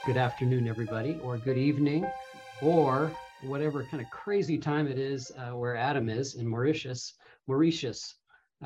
Good afternoon, everybody, or good evening, or whatever kind of crazy time it is where Adam is in Mauritius. Mauritius,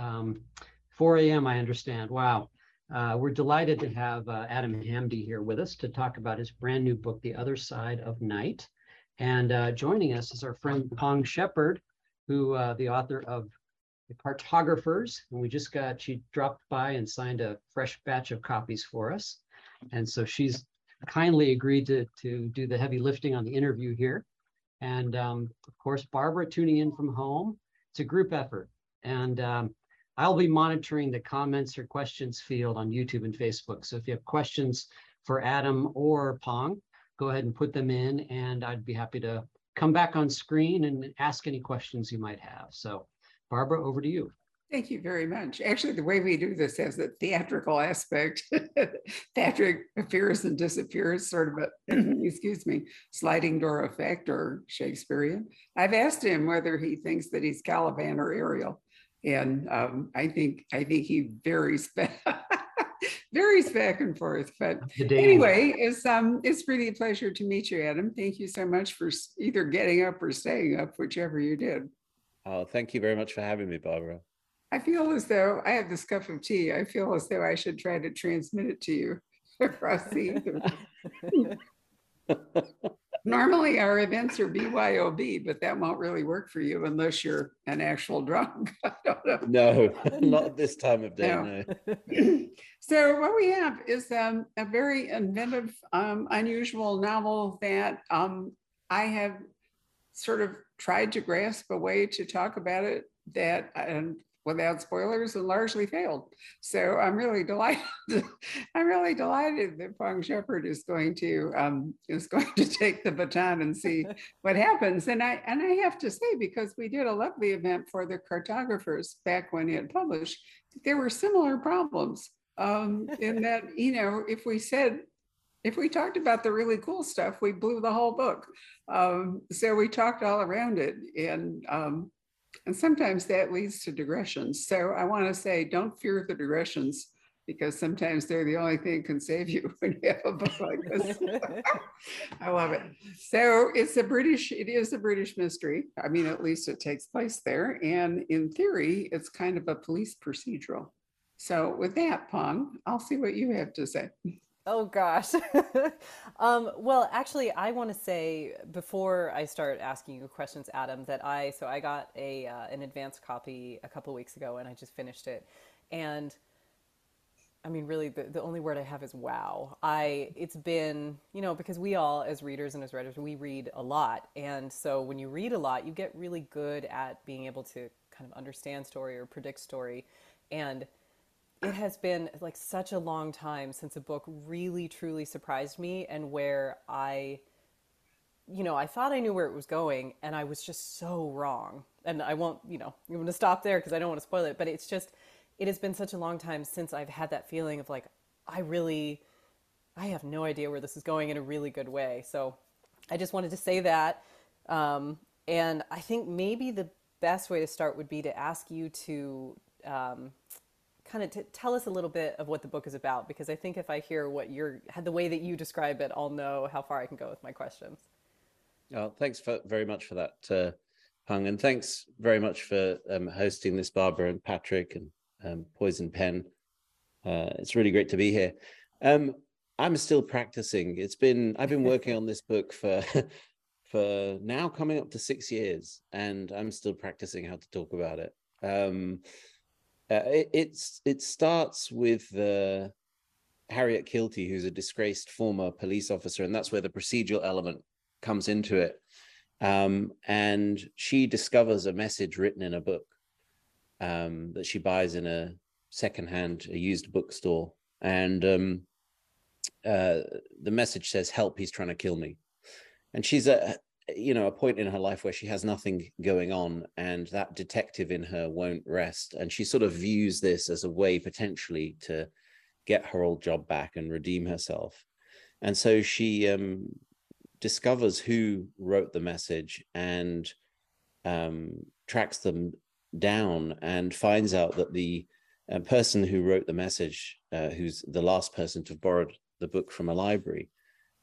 4 a.m. I understand. Wow. We're delighted to have Adam Hamdy here with us to talk about his brand new book, The Other Side of Night. And joining us is our friend Pong Shepard, who the author of The Cartographers, and she dropped by and signed a fresh batch of copies for us. And so she's kindly agreed to do the heavy lifting on the interview here. And of course, Barbara tuning in from home. It's a group effort. And I'll be monitoring the comments or questions field on YouTube and Facebook. So if you have questions for Adam or Pong, go ahead and put them in, and I'd be happy to come back on screen and ask any questions you might have. So Barbara, over to you. Thank you very much. Actually, the way we do this has a theatrical aspect. Patrick appears and disappears, sort of a, excuse me, sliding door effect or Shakespearean. I've asked him whether he thinks that he's Caliban or Ariel. And I think he varies back, varies back and forth. But anyway, it's really a pleasure to meet you, Adam. Thank you so much for either getting up or staying up, whichever you did. Oh, thank you very much for having me, Barbara. I feel as though I have this cup of tea. I feel as though I should try to transmit it to you across the ether. Normally our events are BYOB, but that won't really work for you unless you're an actual drunk. I don't know. No, not this time of day, no. So what we have is a very inventive, unusual novel that I have sort of tried to grasp a way to talk about it that without spoilers and largely failed. So I'm really delighted. I'm really delighted that Pong Shepard is going to take the baton and see what happens. And I have to say, because we did a lovely event for the Cartographers back when it published, there were similar problems in that, you know, if we talked about the really cool stuff, we blew the whole book. So we talked all around it, and sometimes that leads to digressions. So I want to say, don't fear the digressions, because sometimes they're the only thing that can save you when you have a book like this. I love it. So it is a British mystery. I mean, at least it takes place there. And in theory, it's kind of a police procedural. So with that, Pong, I'll see what you have to say. Oh gosh. Well, actually, I want to say before I start asking you questions, Adam, that I got an advanced copy a couple weeks ago, and I just finished it. And I mean, really, the only word I have is wow. It's been, you know, because we all, as readers and as writers, we read a lot. And so when you read a lot, you get really good at being able to kind of understand story or predict story. And it has been like such a long time since a book really truly surprised me, and where I thought I knew where it was going, and I was just so wrong. And I won't, I'm going to stop there because I don't want to spoil it, but it has been such a long time since I've had that feeling of like, I have no idea where this is going in a really good way. So I just wanted to say that. And I think maybe the best way to start would be to ask you to, kind of tell us a little bit of what the book is about, because I think if I hear the way that you describe it, I'll know how far I can go with my questions. Oh, thanks very much for that, Pong, and thanks very much for hosting this, Barbara and Patrick and Poison Pen. It's really great to be here. I'm still practicing. I've been working on this book for now coming up to 6 years, and I'm still practicing how to talk about it. It starts with Harriet Kilty, who's a disgraced former police officer, and that's where the procedural element comes into it. And she discovers a message written in a book that she buys in a used bookstore. And the message says, "Help, he's trying to kill me." And she's a point in her life where she has nothing going on, and that detective in her won't rest. And she sort of views this as a way potentially to get her old job back and redeem herself. And so she discovers who wrote the message and tracks them down and finds out that the person who wrote the message, who's the last person to have borrowed the book from a library,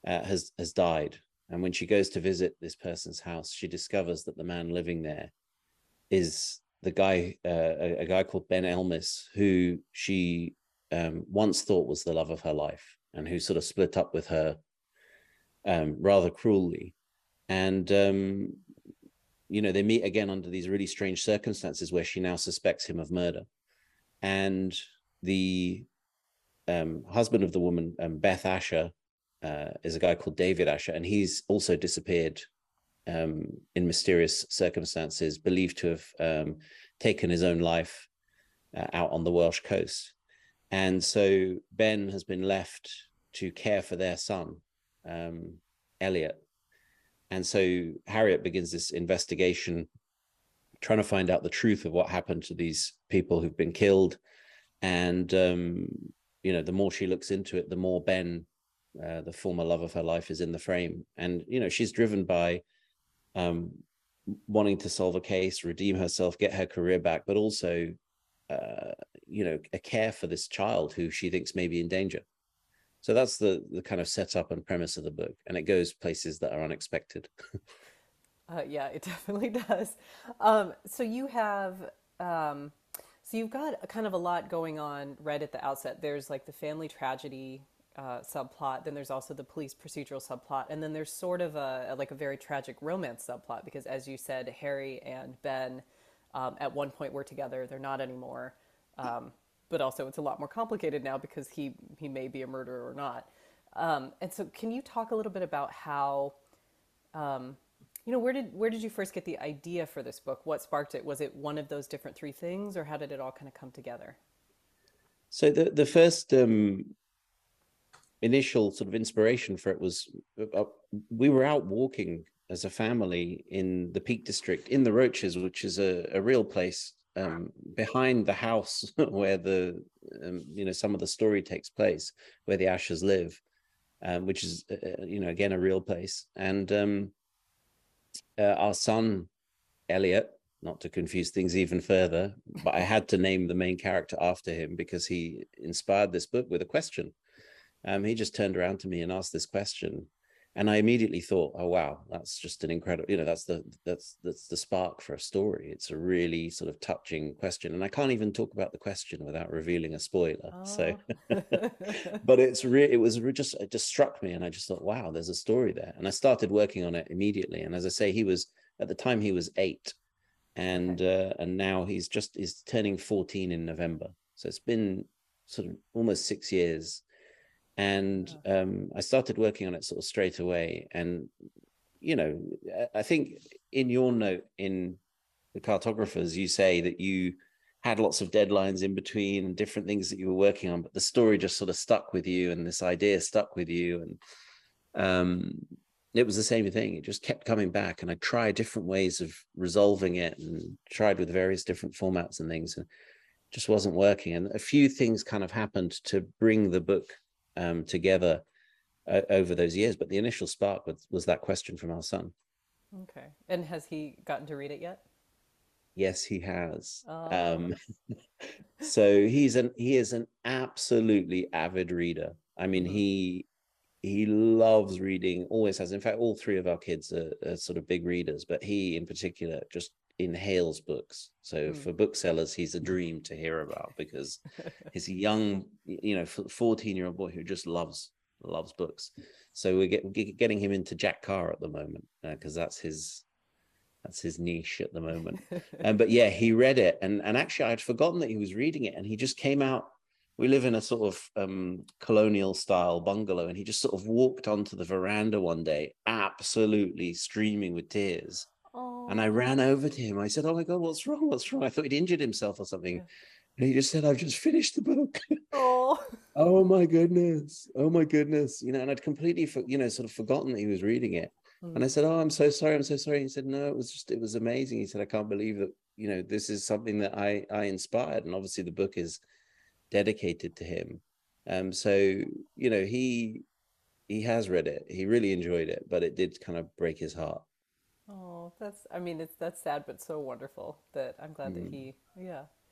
has died. And when she goes to visit this person's house, she discovers that the man living there is the guy, a guy called Ben Elmis, who she once thought was the love of her life, and who sort of split up with her rather cruelly. And they meet again under these really strange circumstances where she now suspects him of murder. And the husband of the woman, Beth Asher, is a guy called David Asher, and he's also disappeared in mysterious circumstances, believed to have taken his own life out on the Welsh coast. And so Ben has been left to care for their son, Elliot. And so Harriet begins this investigation, trying to find out the truth of what happened to these people who've been killed. And, the more she looks into it, the more Ben, the former love of her life, is in the frame. And, she's driven by wanting to solve a case, redeem herself, get her career back, but also, a care for this child who she thinks may be in danger. So that's the kind of setup and premise of the book. And it goes places that are unexpected. Yeah, it definitely does. So you have, so you've got a kind of a lot going on right at the outset. There's like the family tragedy subplot, then there's also the police procedural subplot, and then there's sort of a very tragic romance subplot, because as you said, Harry and Ben at one point were together. They're not anymore. But also it's a lot more complicated now because he may be a murderer or not. And so can you talk a little bit about how, where did you first get the idea for this book? What sparked it? Was it one of those different three things, or how did it all kind of come together? So the first initial sort of inspiration for it was we were out walking as a family in the Peak District in the Roaches, which is a real place behind the house where the some of the story takes place, where the Ashers live, which is again a real place. And our son Elliot, not to confuse things even further, but I had to name the main character after him because he inspired this book with a question. He just turned around to me and asked this question, and I immediately thought, oh wow, that's just an incredible, that's the spark for a story. It's a really sort of touching question, and I can't even talk about the question without revealing a spoiler. Oh. So but it just struck me, and I just thought, wow, there's a story there. And I started working on it immediately. And as I say, at the time he was 8, and now he's turning 14 in November. So it's been sort of almost 6 years. And I started working on it sort of straight away. And, I think in your note in The Cartographers, you say that you had lots of deadlines in between and different things that you were working on, but the story just sort of stuck with you, and this idea stuck with you. And it was the same thing. It just kept coming back, and I tried different ways of resolving it and tried with various different formats and things, and it just wasn't working. And a few things kind of happened to bring the book together over those years, but the initial spark was that question from our son. Okay. And has he gotten to read it yet? Yes, he has. Oh. So he is an absolutely avid reader. I mean, he loves reading, always has. In fact, all 3 of our kids are sort of big readers, but he in particular just inhales books. So for booksellers, he's a dream to hear about, because he's a young 14-year-old boy who just loves books. So we're getting him into Jack Carr at the moment, because that's his niche at the moment. But yeah, he read it, and actually I'd forgotten that he was reading it, and he just came out. We live in a sort of colonial style bungalow, and he just sort of walked onto the veranda one day, absolutely streaming with tears. Oh. And I ran over to him. I said, "Oh my God, what's wrong? What's wrong?" I thought he'd injured himself or something. Yeah. And he just said, "I've just finished the book." Oh. Oh my goodness. Oh my goodness. And I'd completely, sort of forgotten that he was reading it. And I said, "Oh, I'm so sorry. I'm so sorry." He said, "No, it was amazing." He said, "I can't believe that, this is something that I inspired." And obviously the book is dedicated to him. So, he has read it. He really enjoyed it, but it did kind of break his heart. Oh, that's sad, but so wonderful that I'm glad that yeah.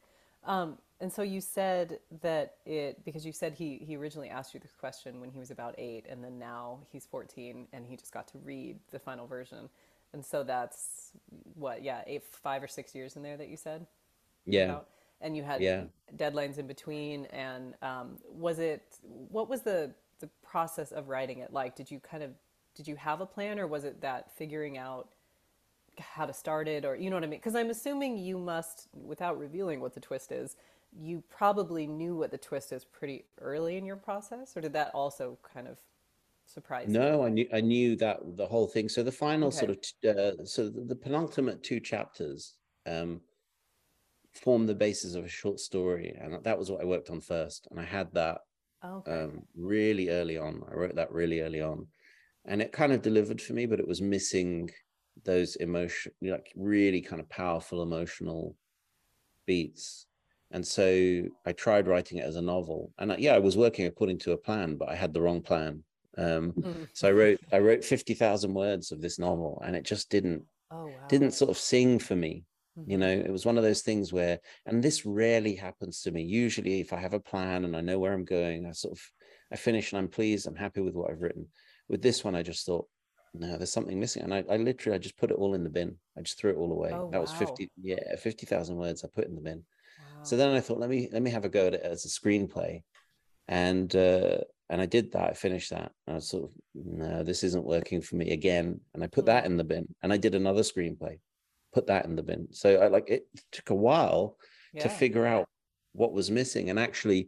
And so you said that because you said he originally asked you this question when he was about 8, and then now he's 14, and he just got to read the final version. And so that's what, yeah, 5 or 6 years in there that you said Yeah, about, and you had yeah. deadlines in between. And what was the process of writing it like? Did you have a plan, or was it that figuring out how to start it, or you know what I mean? Because I'm assuming you must, without revealing what the twist is, you probably knew what the twist is pretty early in your process, or did that also kind of surprise you? No, I knew that the whole thing. So the final sort Okay. of so the penultimate two chapters um form the basis of a short story, and that was what I worked on first. And I had that Okay. really early on. I wrote that really early on, and it kind of delivered for me, but it was missing those emotion, like really kind of powerful emotional beats. And so I tried writing it as a novel, and yeah, I was working according to a plan, but I had the wrong plan. Mm. So I wrote 50,000 words of this novel, and it just Oh wow. didn't sort of sing for me. Mm-hmm. It was one of those things where, and this rarely happens to me. Usually, if I have a plan and I know where I'm going, I finish and I'm pleased, I'm happy with what I've written. With this one, I just thought, no, there's something missing. And I literally, I just put it all in the bin. I just threw it all away. Oh That was wow. 50, yeah, 50,000 words I put in the bin. So Wow. then I thought, let me have a go at it as a screenplay. And I did that. I finished that. I was sort of, no, this isn't working for me again. And I put that Mm. in the bin. And I did another screenplay, put that in the bin. So it took a while to Yeah. figure out what was missing. And actually,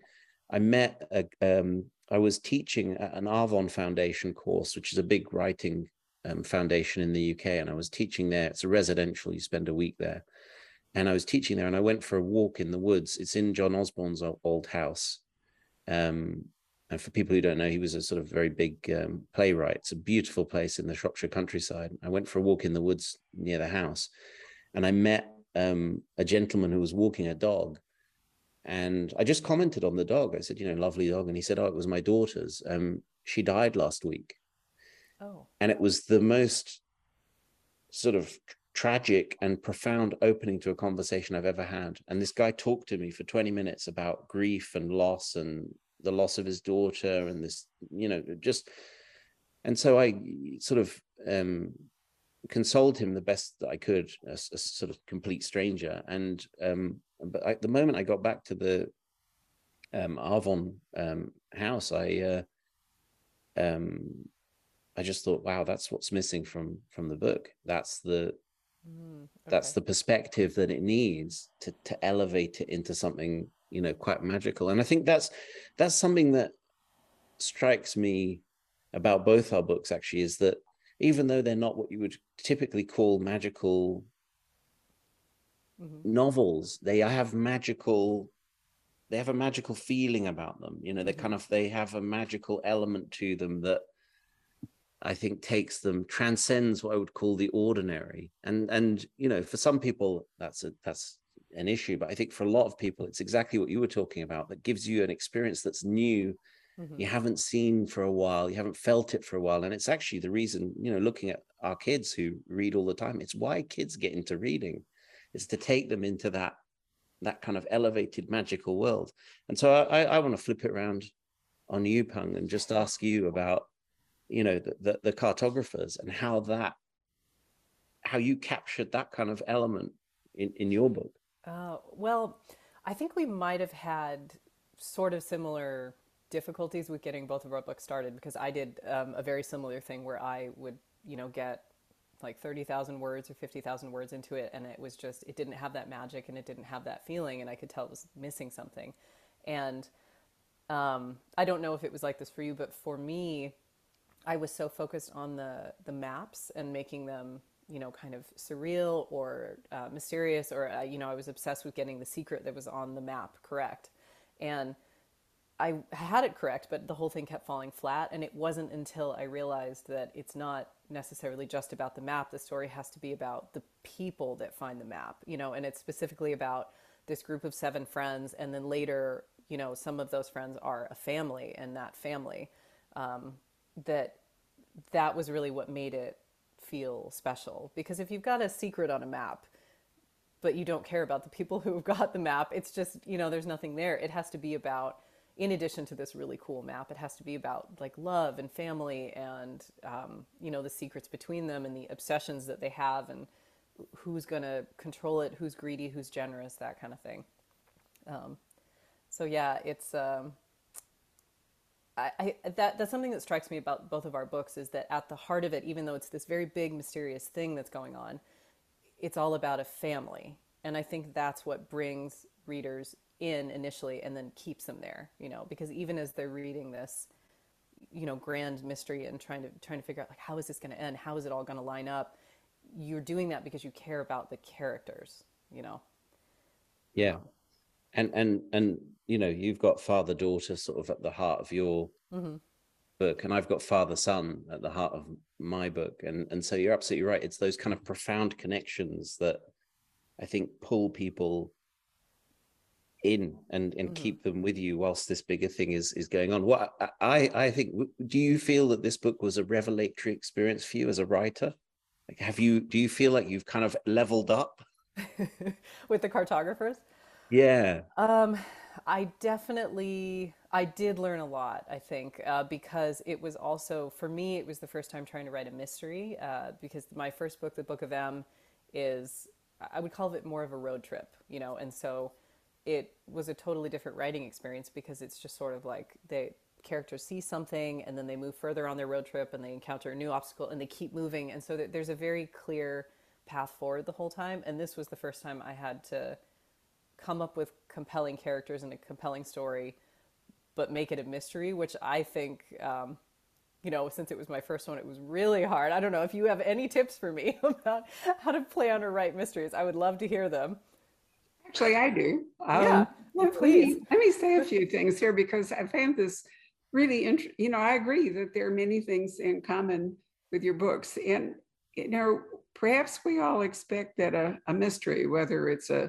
I was teaching at an Arvon Foundation course, which is a big writing foundation in the UK. And I was teaching there. It's a residential. You spend a week there. And I was teaching there, and I went for a walk in the woods. It's in John Osborne's old house. And for people who don't know, he was a sort of very big playwright. It's a beautiful place in the Shropshire countryside. I went for a walk in the woods near the house, and I met a gentleman who was walking a dog. And I just commented on the dog. I said, lovely dog. And he said, oh, it was my daughter's. She died last week. Oh. And it was the most sort of tragic and profound opening to a conversation I've ever had. And this guy talked to me for 20 minutes about grief and loss and the loss of his daughter and this, just. And so I sort of consoled him the best that I could, as a sort of complete stranger. And but the moment I got back to the Arvon house, um, I just thought, wow, that's what's missing from the book. Mm. That's Okay. the perspective that it needs to elevate it into something quite magical. And I think that's something that strikes me about both our books, actually, is that even though they're not what you would typically call magical Mm-hmm. novels, they have a magical feeling about them. Mm-hmm. They have a magical element to them that I think transcends what I would call the ordinary. And for some people that's an issue, but I think for a lot of people it's exactly what you were talking about, that gives you an experience that's new, Mm-hmm. you haven't seen for a while, you haven't felt it for a while. And it's actually the reason, looking at our kids who read all the time, it's why kids get into reading. It's to take them into that kind of elevated magical world. And so I want to flip it around on you, Pung, and just ask you about the cartographers and how you captured that kind of element in your book. Well, I think we might have had sort of similar difficulties with getting both of our books started, because I did a very similar thing where I would, get like 30,000 words or 50,000 words into it, and it didn't have that magic and it didn't have that feeling, and I could tell it was missing something. And I don't know if it was like this for you, but for me, I was so focused on the maps and making them, kind of surreal or mysterious, or I was obsessed with getting the secret that was on the map correct, and I had it correct, but the whole thing kept falling flat. And it wasn't until I realized that it's not necessarily just about the map. The story has to be about the people that find the map, and it's specifically about this group of 7 friends. And then later, some of those friends are a family, and that family, that that was really what made it feel special. Because if you've got a secret on a map, but you don't care about the people who have got the map. It's just, you know, there's nothing there. It has to be about, in addition to this really cool map, it has to be about like love and family and, you know, the secrets between them and the obsessions that they have and who's going to control it, who's greedy, who's generous, that kind of thing. So yeah, it's, that's something that strikes me about both of our books is that at the heart of it, even though it's this very big, mysterious thing that's going on, it's all about a family. And I think that's what brings readers in initially and then keeps them there, you know, because even as they're reading this, you know, grand mystery and trying to figure out like, how is this going to end? How is it all going to line up? You're doing that because you care about the characters, you know? Yeah. And you know, you've got father-daughter sort of at the heart of your book, and I've got father-son at the heart of my book. And so you're absolutely right. It's those kind of profound connections that I think pull people in and keep them with you whilst this bigger thing is going on. What I think, do you feel that this book was a revelatory experience for you as a writer? Like, do you feel like you've kind of leveled up with the cartographers? Yeah. I did learn a lot, I think, because it was also, for me, it was the first time trying to write a mystery, because my first book, The Book of M, is, I would call it more of a road trip, you know, and so it was a totally different writing experience because it's just sort of like the characters see something and then they move further on their road trip and they encounter a new obstacle and they keep moving. And so there's a very clear path forward the whole time. And this was the first time I had to come up with compelling characters and a compelling story, but make it a mystery, which I think, you know, since it was my first one, it was really hard. I don't know if you have any tips for me about how to plan or write mysteries. I would love to hear them. Actually, I do. Yeah, please. Let me say a few things here because I found this really interesting. You know, I agree that there are many things in common with your books. And, you know, perhaps we all expect that a mystery, whether it's a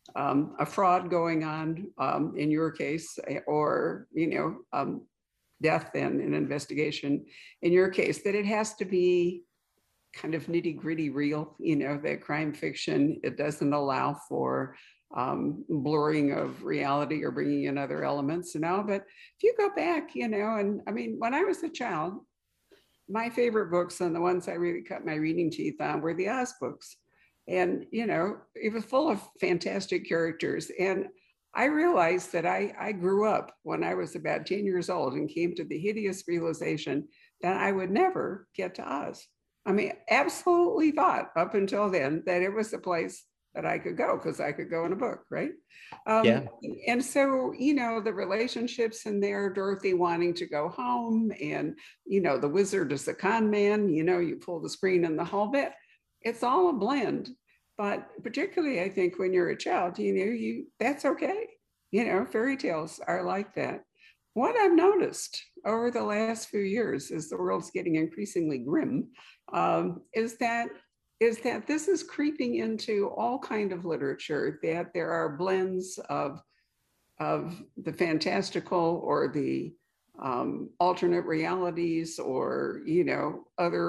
fraud going on in your case, or, you know, death and an investigation in your case, that it has to be kind of nitty gritty real, you know, that crime fiction, it doesn't allow for blurring of reality or bringing in other elements, you know. But if you go back, you know, and I mean, when I was a child, my favorite books and the ones I really cut my reading teeth on were the Oz books. And, you know, it was full of fantastic characters. And I realized that I grew up when I was about 10 years old and came to the hideous realization that I would never get to Oz. I mean, absolutely thought up until then that it was the place that I could go because I could go in a book, right? Yeah. And so, you know, the relationships in there, Dorothy wanting to go home and, you know, the wizard is the con man, you know, you pull the screen in the whole bit. It's all a blend. But particularly, I think when you're a child, you know, that's okay. You know, fairy tales are like that. What I've noticed over the last few years as the world's getting increasingly grim is that this is creeping into all kind of literature, that there are blends of the fantastical or the alternate realities, or, you know,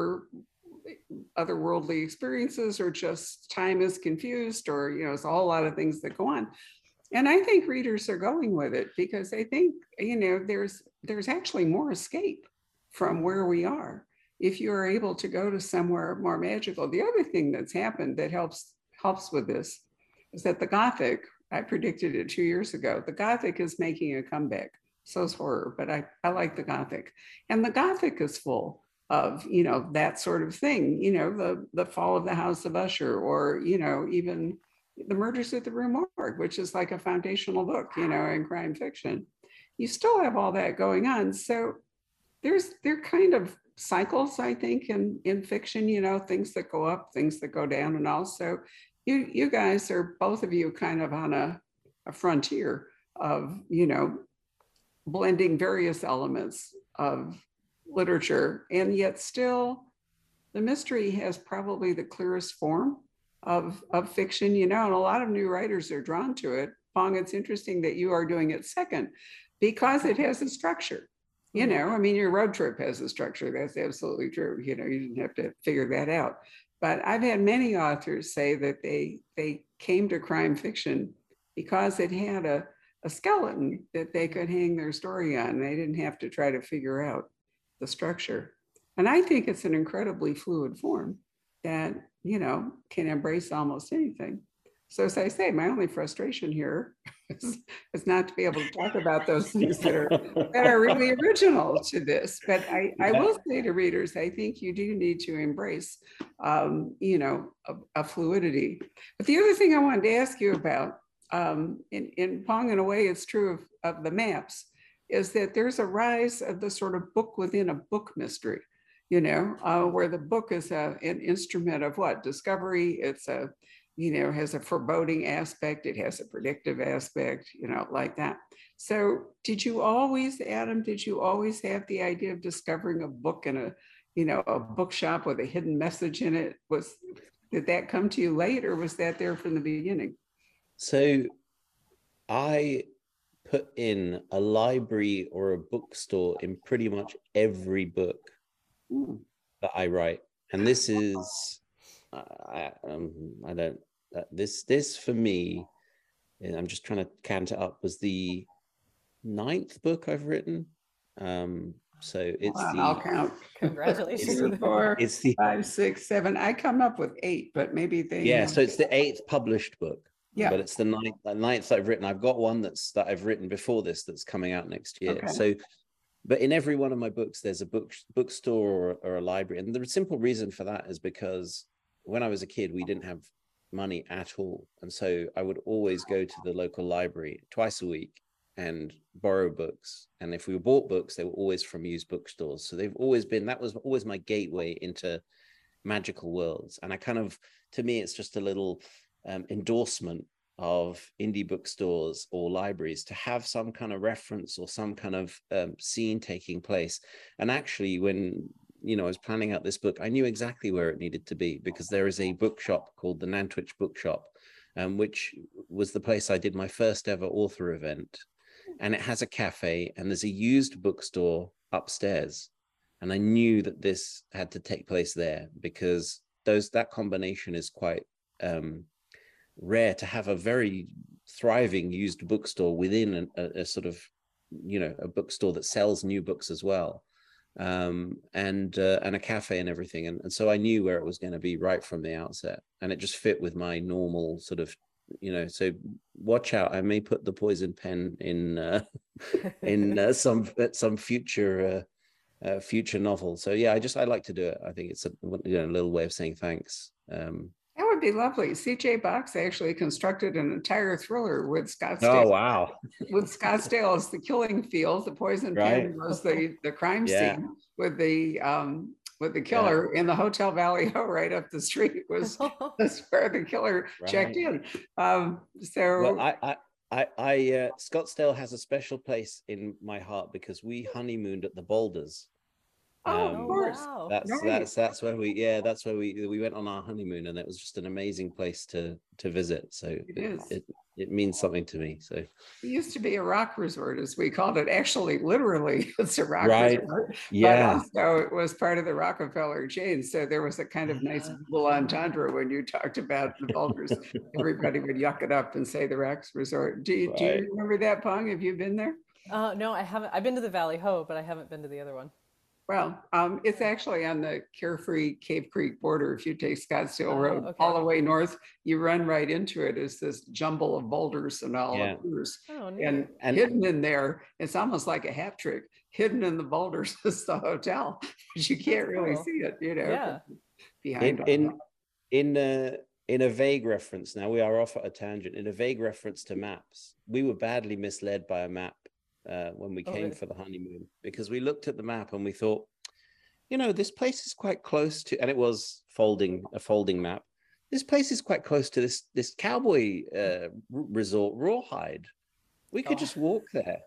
otherworldly experiences, or just time is confused, or, you know, it's a whole lot of things that go on. And I think readers are going with it because I think, you know, there's actually more escape from where we are if you are able to go to somewhere more magical. The other thing that's happened that helps with this is that the Gothic, I predicted it 2 years ago, the Gothic is making a comeback. So is horror, but I like the Gothic. And the Gothic is full of, you know, that sort of thing, you know, the fall of the House of Usher, or, you know, even the Murders at the Rue Morgue, which is like a foundational book, you know, in crime fiction. You still have all that going on. So there kind of cycles, I think, in fiction, you know, things that go up, things that go down. And also you guys are, both of you, kind of on a frontier of, you know, blending various elements of literature, and yet still the mystery has probably the clearest form of fiction, you know, and a lot of new writers are drawn to it. Phong, it's interesting that you are doing it second because it has a structure. You know, I mean, your road trip has a structure. That's absolutely true. You know, you didn't have to figure that out. But I've had many authors say that they came to crime fiction because it had a skeleton that they could hang their story on. They didn't have to try to figure out the structure. And I think it's an incredibly fluid form that, you know, can embrace almost anything. So as I say, my only frustration here is not to be able to talk about those things that are really original to this. But I will say to readers, I think you do need to embrace, you know, a fluidity. But the other thing I wanted to ask you about, in Pong, in a way, it's true of the maps, is that there's a rise of the sort of book within a book mystery, you know, where the book is an instrument of what? Discovery. It's a, you know, has a foreboding aspect. It has a predictive aspect, you know, like that. So did you always, Adam, did you always have the idea of discovering a book in a, you know, a bookshop with a hidden message in it? Did that come to you late, or was that there from the beginning? So I put in a library or a bookstore in pretty much every book that I write. And this is, this for me, I'm just trying to count it up, was the 9th book I've written. So it's I'll count. Congratulations. 2, 4, it's the 5, 6, 7. I come up with 8, but maybe they. Yeah, so it's the 8th published book. Yeah. But it's the 9th that I've written. I've got one that I've written before this that's coming out next year. Okay. So, but in every one of my books, there's a bookstore or a library. And the simple reason for that is because when I was a kid, we didn't have money at all. And so I would always go to the local library twice a week and borrow books. And if we bought books, they were always from used bookstores. So they've always been, that was always my gateway into magical worlds. And I kind of, to me, it's just a little endorsement of indie bookstores or libraries to have some kind of reference or some kind of scene taking place. And actually, when, you know, I was planning out this book, I knew exactly where it needed to be, because there is a bookshop called the Nantwich Bookshop, which was the place I did my first ever author event. And it has a cafe and there's a used bookstore upstairs. And I knew that this had to take place there, because that combination is quite rare, to have a very thriving used bookstore within a sort of, you know, a bookstore that sells new books as well, and a cafe and everything. And so I knew where it was going to be right from the outset, and it just fit with my normal sort of, you know, so watch out. I may put the poison pen in some future novel. So yeah, I like to do it. I think it's a, you know, a little way of saying thanks. That would be lovely. C.J. Box actually constructed an entire thriller with Scottsdale. Oh, wow. With Scottsdale as the killing field. The poison pen was the crime scene with the killer in the Hotel Valley Ho right up the street was where the killer checked in. So well, I Scottsdale has a special place in my heart because we honeymooned at the Boulders. Of course. Wow. That's where we went on our honeymoon, and it was just an amazing place to visit. So it means something to me. So it used to be a rock resort, as we called it. Actually, literally, it's a rock resort. Yeah. But also, it was part of the Rockefeller chain. So there was a kind of nice double entendre when you talked about the Boulders. Everybody would yuck it up and say the Rocks Resort. Do you remember that, Pong? Have you been there? No, I haven't. I've been to the Valley Ho, but I haven't been to the other one. Well, it's actually on the Carefree Cave Creek border. If you take Scottsdale Road all the way north, you run right into it. It's this jumble of boulders and all of boulders. And hidden in there, it's almost like a hat trick. Hidden in the boulders is the hotel, but you can't really see it, you know. Behind in a vague reference, now we are off at a tangent, in a vague reference to maps, we were badly misled by a map when we came for the honeymoon, because we looked at the map and we thought, you know, this place is quite close to, and it was a folding map. This place is quite close to this cowboy resort, Rawhide. We could just walk there.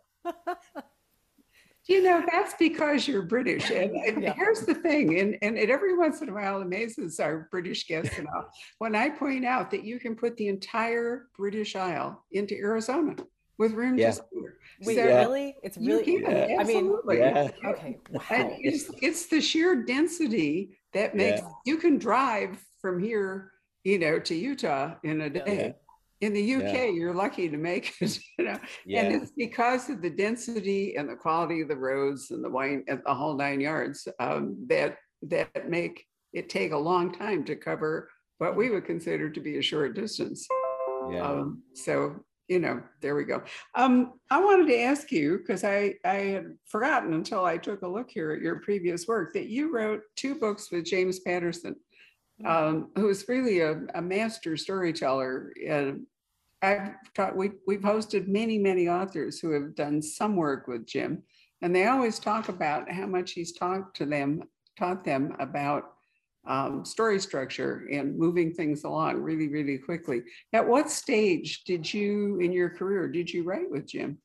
You know, that's because you're British. And here's the thing, and it every once in a while amazes our British guests and all, when I point out that you can put the entire British Isle into Arizona with room to spare. Wait, really? It's really, absolutely. Okay. Wow. And it's the sheer density that makes you can drive from here, you know, to Utah in a day. in the Yeah. UK, you're lucky to make it, and Yeah. it's because of the density and the quality of the roads and the wine and the whole 9 yards, that make it take a long time to cover what we would consider to be a short distance. Yeah. So, there we go. I wanted to ask you, because I had forgotten until I took a look here at your previous work, that you wrote 2 books with James Patterson, who is really a master storyteller. And we've hosted many authors who have done some work with Jim, and they always talk about how much he's taught them about story structure and moving things along really quickly. At what stage in your career, did you write with Jim?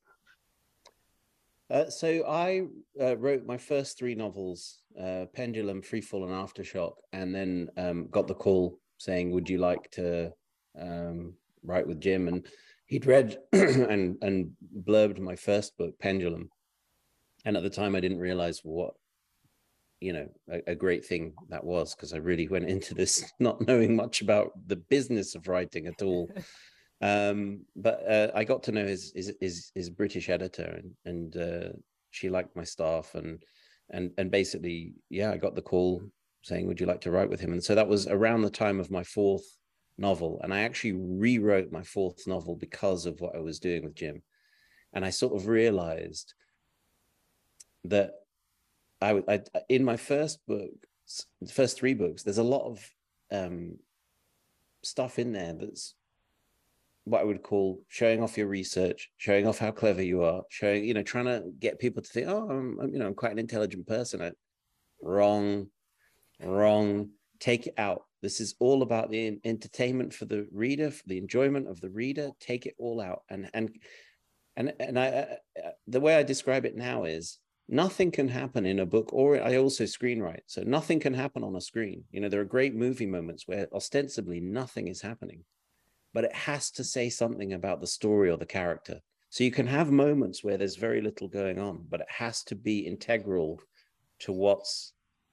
So I wrote my first 3 novels, Pendulum, Freefall, and Aftershock, and then got the call saying, would you like to write with Jim? And he'd read and blurbed my first book, Pendulum. And at the time, I didn't realize what, a great thing that was, because I really went into this not knowing much about the business of writing at all. But I got to know his British editor, and she liked my stuff, and basically, I got the call saying, would you like to write with him? And so that was around the time of my 4th novel, and I actually rewrote my 4th novel because of what I was doing with Jim. And I sort of realized that I in my first book, the first 3 books, there's a lot of stuff in there that's what I would call showing off your research, showing off how clever you are, showing, trying to get people to think, oh, I'm quite an intelligent person. Wrong. Take it out. This is all about the entertainment for the reader, for the enjoyment of the reader. Take it all out. And I, the way I describe it now is, nothing can happen in a book, or I also screenwrite. So nothing can happen on a screen. There are great movie moments where ostensibly nothing is happening, but it has to say something about the story or the character. So you can have moments where there's very little going on, but it has to be integral to what's,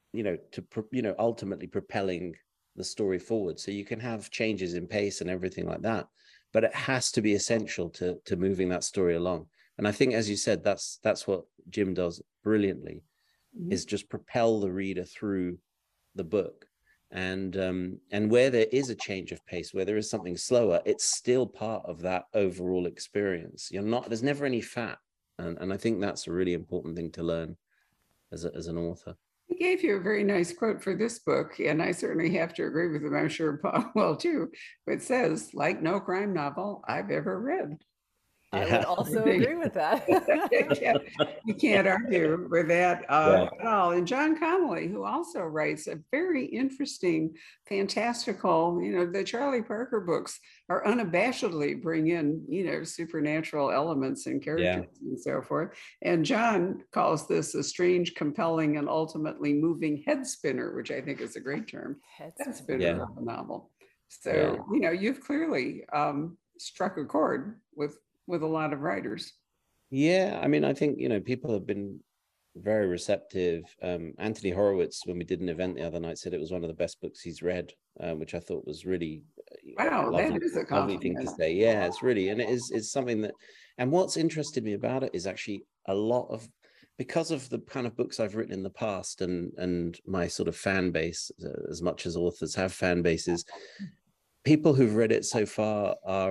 ultimately propelling the story forward. So you can have changes in pace and everything like that, but it has to be essential to moving that story along. And I think, as you said, that's what Jim does brilliantly, is just propel the reader through the book. And where there is a change of pace, where there is something slower, it's still part of that overall experience. There's never any fat. And I think that's a really important thing to learn as an author. He gave you a very nice quote for this book, and I certainly have to agree with him. I'm sure Paul will too. It says, like no crime novel I've ever read. I would also agree with that. You can't argue with that at all. And John Connolly, who also writes a very interesting, fantastical, the Charlie Parker books are unabashedly bring in, supernatural elements and characters and so forth. And John calls this a strange, compelling, and ultimately moving head spinner, which I think is a great term. Head spinner of a novel. So, you've clearly struck a chord with a lot of writers. Yeah, I mean, I think, people have been very receptive. Anthony Horowitz, when we did an event the other night, said it was one of the best books he's read, which I thought was really that is a lovely thing to say. Yeah, it's really, and it's something that, and what's interested me about it is actually a lot of, because of the kind of books I've written in the past and my sort of fan base, as much as authors have fan bases, people who've read it so far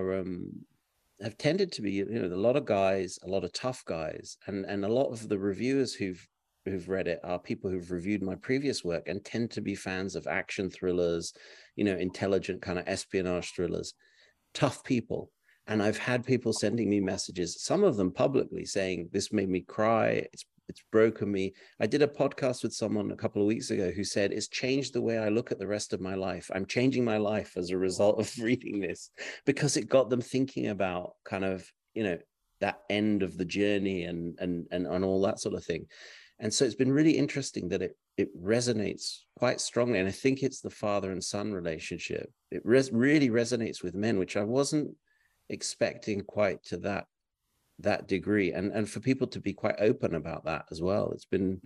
have tended to be, a lot of guys, a lot of tough guys, and a lot of the reviewers who've read it are people who've reviewed my previous work and tend to be fans of action thrillers, intelligent kind of espionage thrillers, tough people. And I've had people sending me messages, some of them publicly, saying, this made me cry. It's broken me. I did a podcast with someone a couple of weeks ago who said, it's changed the way I look at the rest of my life. I'm changing my life as a result of reading this, because it got them thinking about kind of, that end of the journey and all that sort of thing. And so it's been really interesting that it resonates quite strongly. And I think it's the father and son relationship. It really resonates with men, which I wasn't expecting quite to that degree, and for people to be quite open about that as well. It's been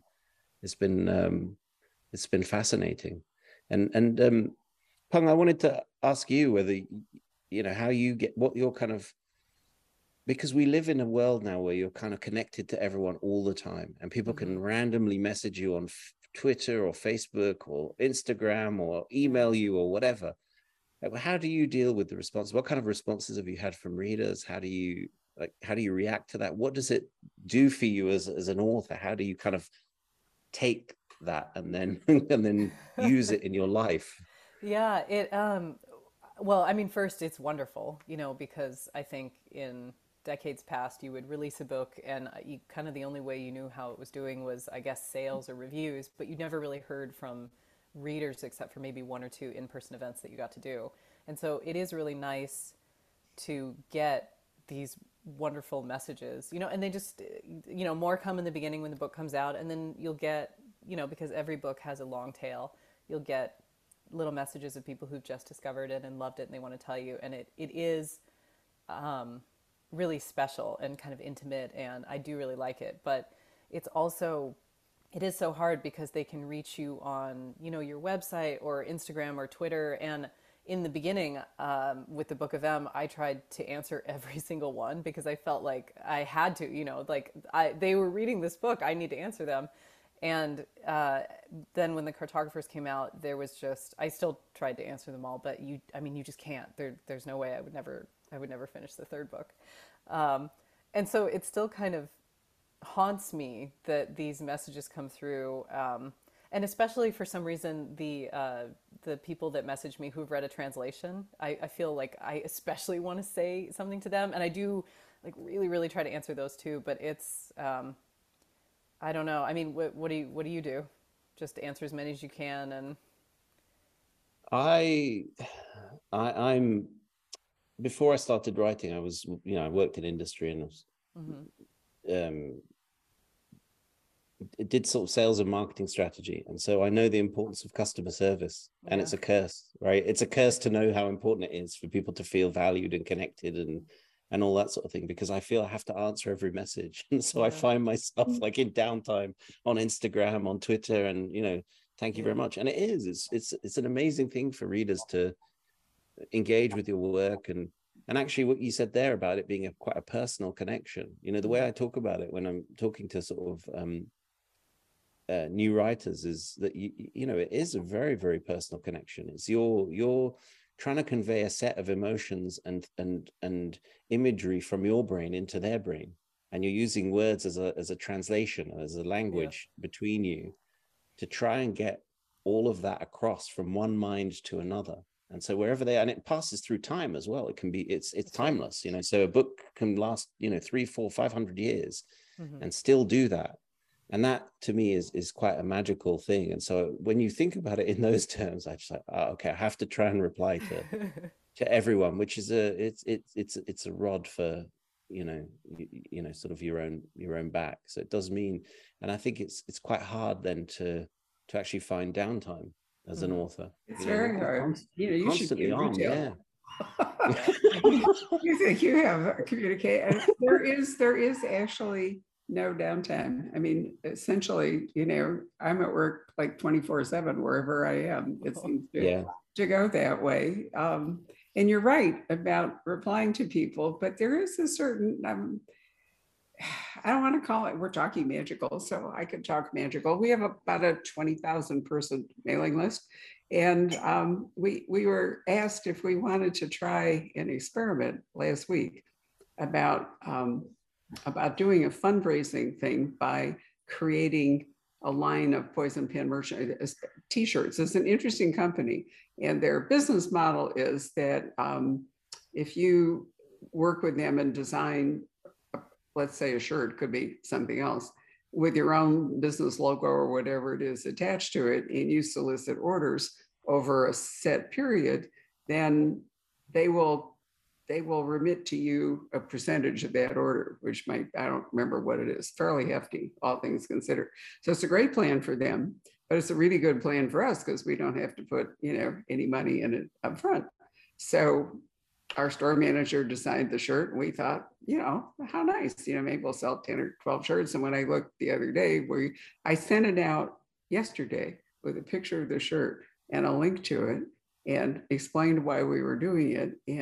fascinating. And Peng, I wanted to ask you whether how you get, what you're kind of, because we live in a world now where you're kind of connected to everyone all the time, and people can randomly message you on Twitter or Facebook or Instagram or email you or whatever. How do you deal with the response? What kind of responses have you had from readers? How do you react to that? What does it do for you as an author? How do you kind of take that and then use it in your life? Yeah, well, I mean, first, it's wonderful, because I think in decades past, you would release a book and you kind of, the only way you knew how it was doing was, I guess, sales or reviews, but you never really heard from readers except for maybe one or two in-person events that you got to do. And so it is really nice to get these wonderful messages, and they just, more come in the beginning when the book comes out, and then you'll get, because every book has a long tail, you'll get little messages of people who've just discovered it and loved it and they want to tell you. And it is really special and kind of intimate, and I do really like it. But it is so hard because they can reach you on, your website or Instagram or Twitter. And in the beginning, with the Book of M, I tried to answer every single one because I felt like I had to, they were reading this book, I need to answer them. And then when the cartographers came out, there was I still tried to answer them all, but you just can't. There's no way I would never finish the third book. And so it still kind of haunts me that these messages come through. And especially for some reason, the people that message me who've read a translation, I feel like I especially want to say something to them. And I do really, really try to answer those too, but it's, I don't know. I mean, what do you do? Just answer as many as you can. And I'm before I started writing, I was, I worked in industry and did sort of sales and marketing strategy. And so I know the importance of customer service, and it's a curse, right? It's a curse to know how important it is for people to feel valued and connected and all that sort of thing, because I feel I have to answer every message. And so I find myself in downtime on Instagram, on Twitter, and, thank you very much. And it's an amazing thing for readers to engage with your work. And actually what you said there about it being quite a personal connection, the way I talk about it when I'm talking to sort of new writers is that, it is a very, very personal connection. It's you're trying to convey a set of emotions and imagery from your brain into their brain, and you're using words as a translation, as a language between you, to try and get all of that across from one mind to another. And so wherever they are, and it passes through time as well. It can be, it's timeless, so a book can last, 300, 400, 500 years and still do that. And that to me is quite a magical thing. And so when you think about it in those terms, I just okay, I have to try and reply to everyone, which is it's a rod for, sort of your own back. So it does mean, and I think it's quite hard then to actually find downtime as an author. It's very hard. You should be armed, You think you have communicated. There is actually no downtime. I mean, essentially, I'm at work 24/7 wherever I am. It seems to go that way. And you're right about replying to people, but there is a certain, I don't want to call it, we're talking magical, so I could talk magical. We have about a 20,000 person mailing list. And we were asked if we wanted to try an experiment last week about doing a fundraising thing by creating a line of Poison Pen merchandise, t-shirts. It's an interesting company, and their business model is that if you work with them and design, let's say a shirt, could be something else, with your own business logo or whatever it is attached to it, and you solicit orders over a set period, then they will remit to you a percentage of that order, which might, I don't remember what it is, fairly hefty, all things considered. So it's a great plan for them, but it's a really good plan for us because we don't have to put, any money in it up front. So our store manager designed the shirt, and we thought, how nice, maybe we'll sell 10 or 12 shirts. And when I looked the other day, I sent it out yesterday with a picture of the shirt and a link to it, and explained why we were doing it. And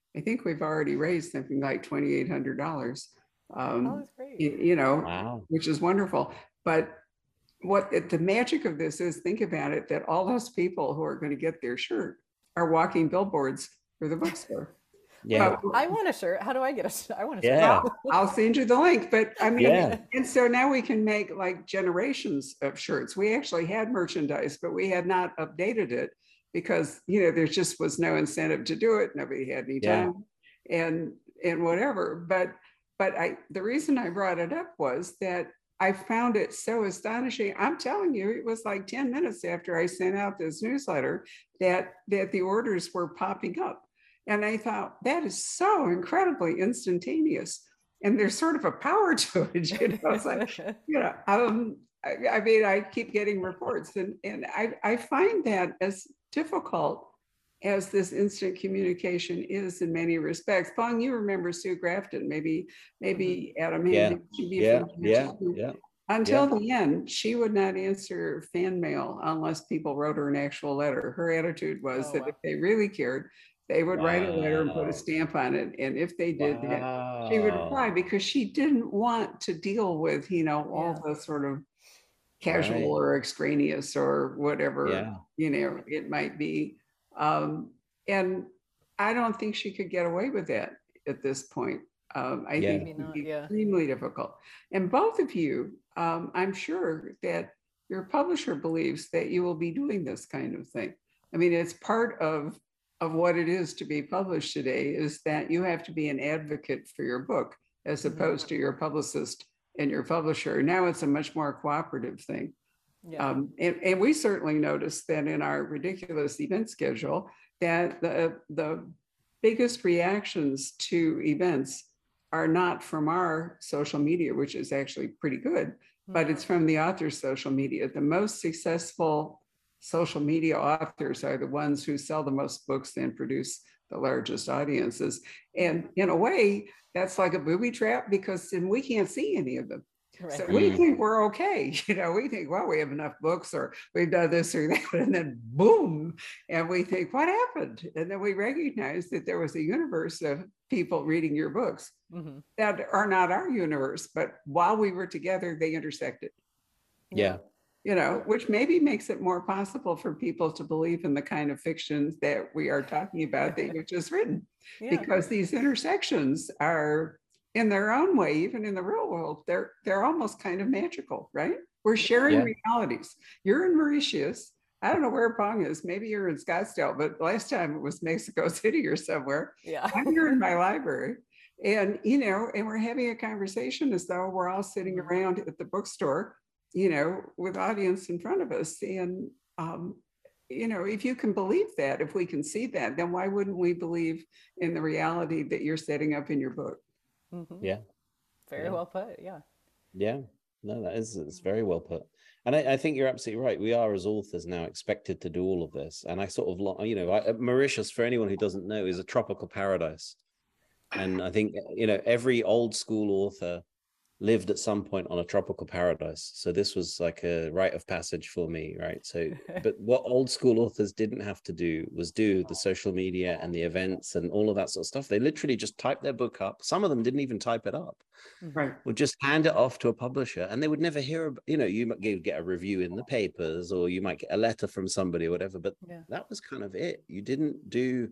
I think we've already raised something like $2,800. Oh, Um, that's great. you know, Wow. which is wonderful. But what the magic of this is, think about it, that all those people who are going to get their shirt are walking billboards for the bookstore. Yeah. Well, I want a shirt. How do I get a shirt? I want a shirt. Yeah. I'll send you the link, but I mean, Yeah. and so now we can make like generations of shirts. We actually had merchandise, but we had not updated it because, you know, there just was no incentive to do it. Nobody had any Yeah. time and whatever. But the reason I brought it up was that I found it so astonishing. I'm telling you, it was like 10 minutes after I sent out this newsletter that the orders were popping up. And I thought, that is so incredibly instantaneous. And there's sort of a power to it, you know. It's like, you know, I mean, I keep getting reports, and I find that as difficult as this instant communication is in many respects. Pong, you remember Sue Grafton, maybe Adam Yeah. Hamby should be Yeah. familiar Yeah. too. Yeah. Until Yeah. the end, she would not answer fan mail unless people wrote her an actual letter. Her attitude was Oh, that if wow. they really cared, they would write a letter and put a Wow. stamp on it. And if they did that, she would reply, Wow. because she didn't want to deal with, you know, all Yeah. the sort of casual Right. or extraneous or whatever, Yeah. you know, it might be. And I don't think she could get away with that at this point. I Yeah. think Maybe it would not. be Yeah. extremely difficult. And both of you, I'm sure that your publisher believes that you will be doing this kind of thing. I mean, it's part of what it is to be published today, is that you have to be an advocate for your book as opposed to your publicist and your publisher. Now it's a much more cooperative thing. Yeah. And we certainly noticed that in our ridiculous event schedule, that the biggest reactions to events are not from our social media, which is actually pretty good, but it's from the author's social media. The most successful social media authors are the ones who sell the most books and produce the largest audiences. And in a way, that's like a booby trap, because then we can't see any of them. Right. So we think we're okay. You know, we think, well, we have enough books, or we've done this or that, and then boom, and we think, what happened? And then we recognize that there was a universe of people reading your books that are not our universe, but while we were together, they intersected. Yeah. You know, which maybe makes it more possible for people to believe in the kind of fictions that we are talking about that you've just written, Yeah. because these intersections are, in their own way, even in the real world, they're almost kind of magical, right? We're sharing Yeah. realities. You're in Mauritius. I don't know where Pong is. Maybe you're in Scottsdale, but last time it was Mexico City or somewhere. Yeah. I'm here in my library. And, you know, and we're having a conversation as though we're all sitting around at the bookstore, you know, with audience in front of us. And, you know, if you can believe that, if we can see that, then why wouldn't we believe in the reality that you're setting up in your book? Yeah. Very Yeah. well put. Yeah. Yeah. No, it's very well put. And I think you're absolutely right. We are, as authors, now expected to do all of this. And I sort of, you know, Mauritius, for anyone who doesn't know, is a tropical paradise. And I think, you know, every old school author lived at some point on a tropical paradise. So this was like a rite of passage for me, right? So, but what old school authors didn't have to do was do the social media and the events and all of that sort of stuff. They literally just typed their book up. Some of them didn't even type it up. Right. Would just hand it off to a publisher, and they would never hear, you know, you might get a review in the papers, or you might get a letter from somebody or whatever, but that was kind of it. You didn't do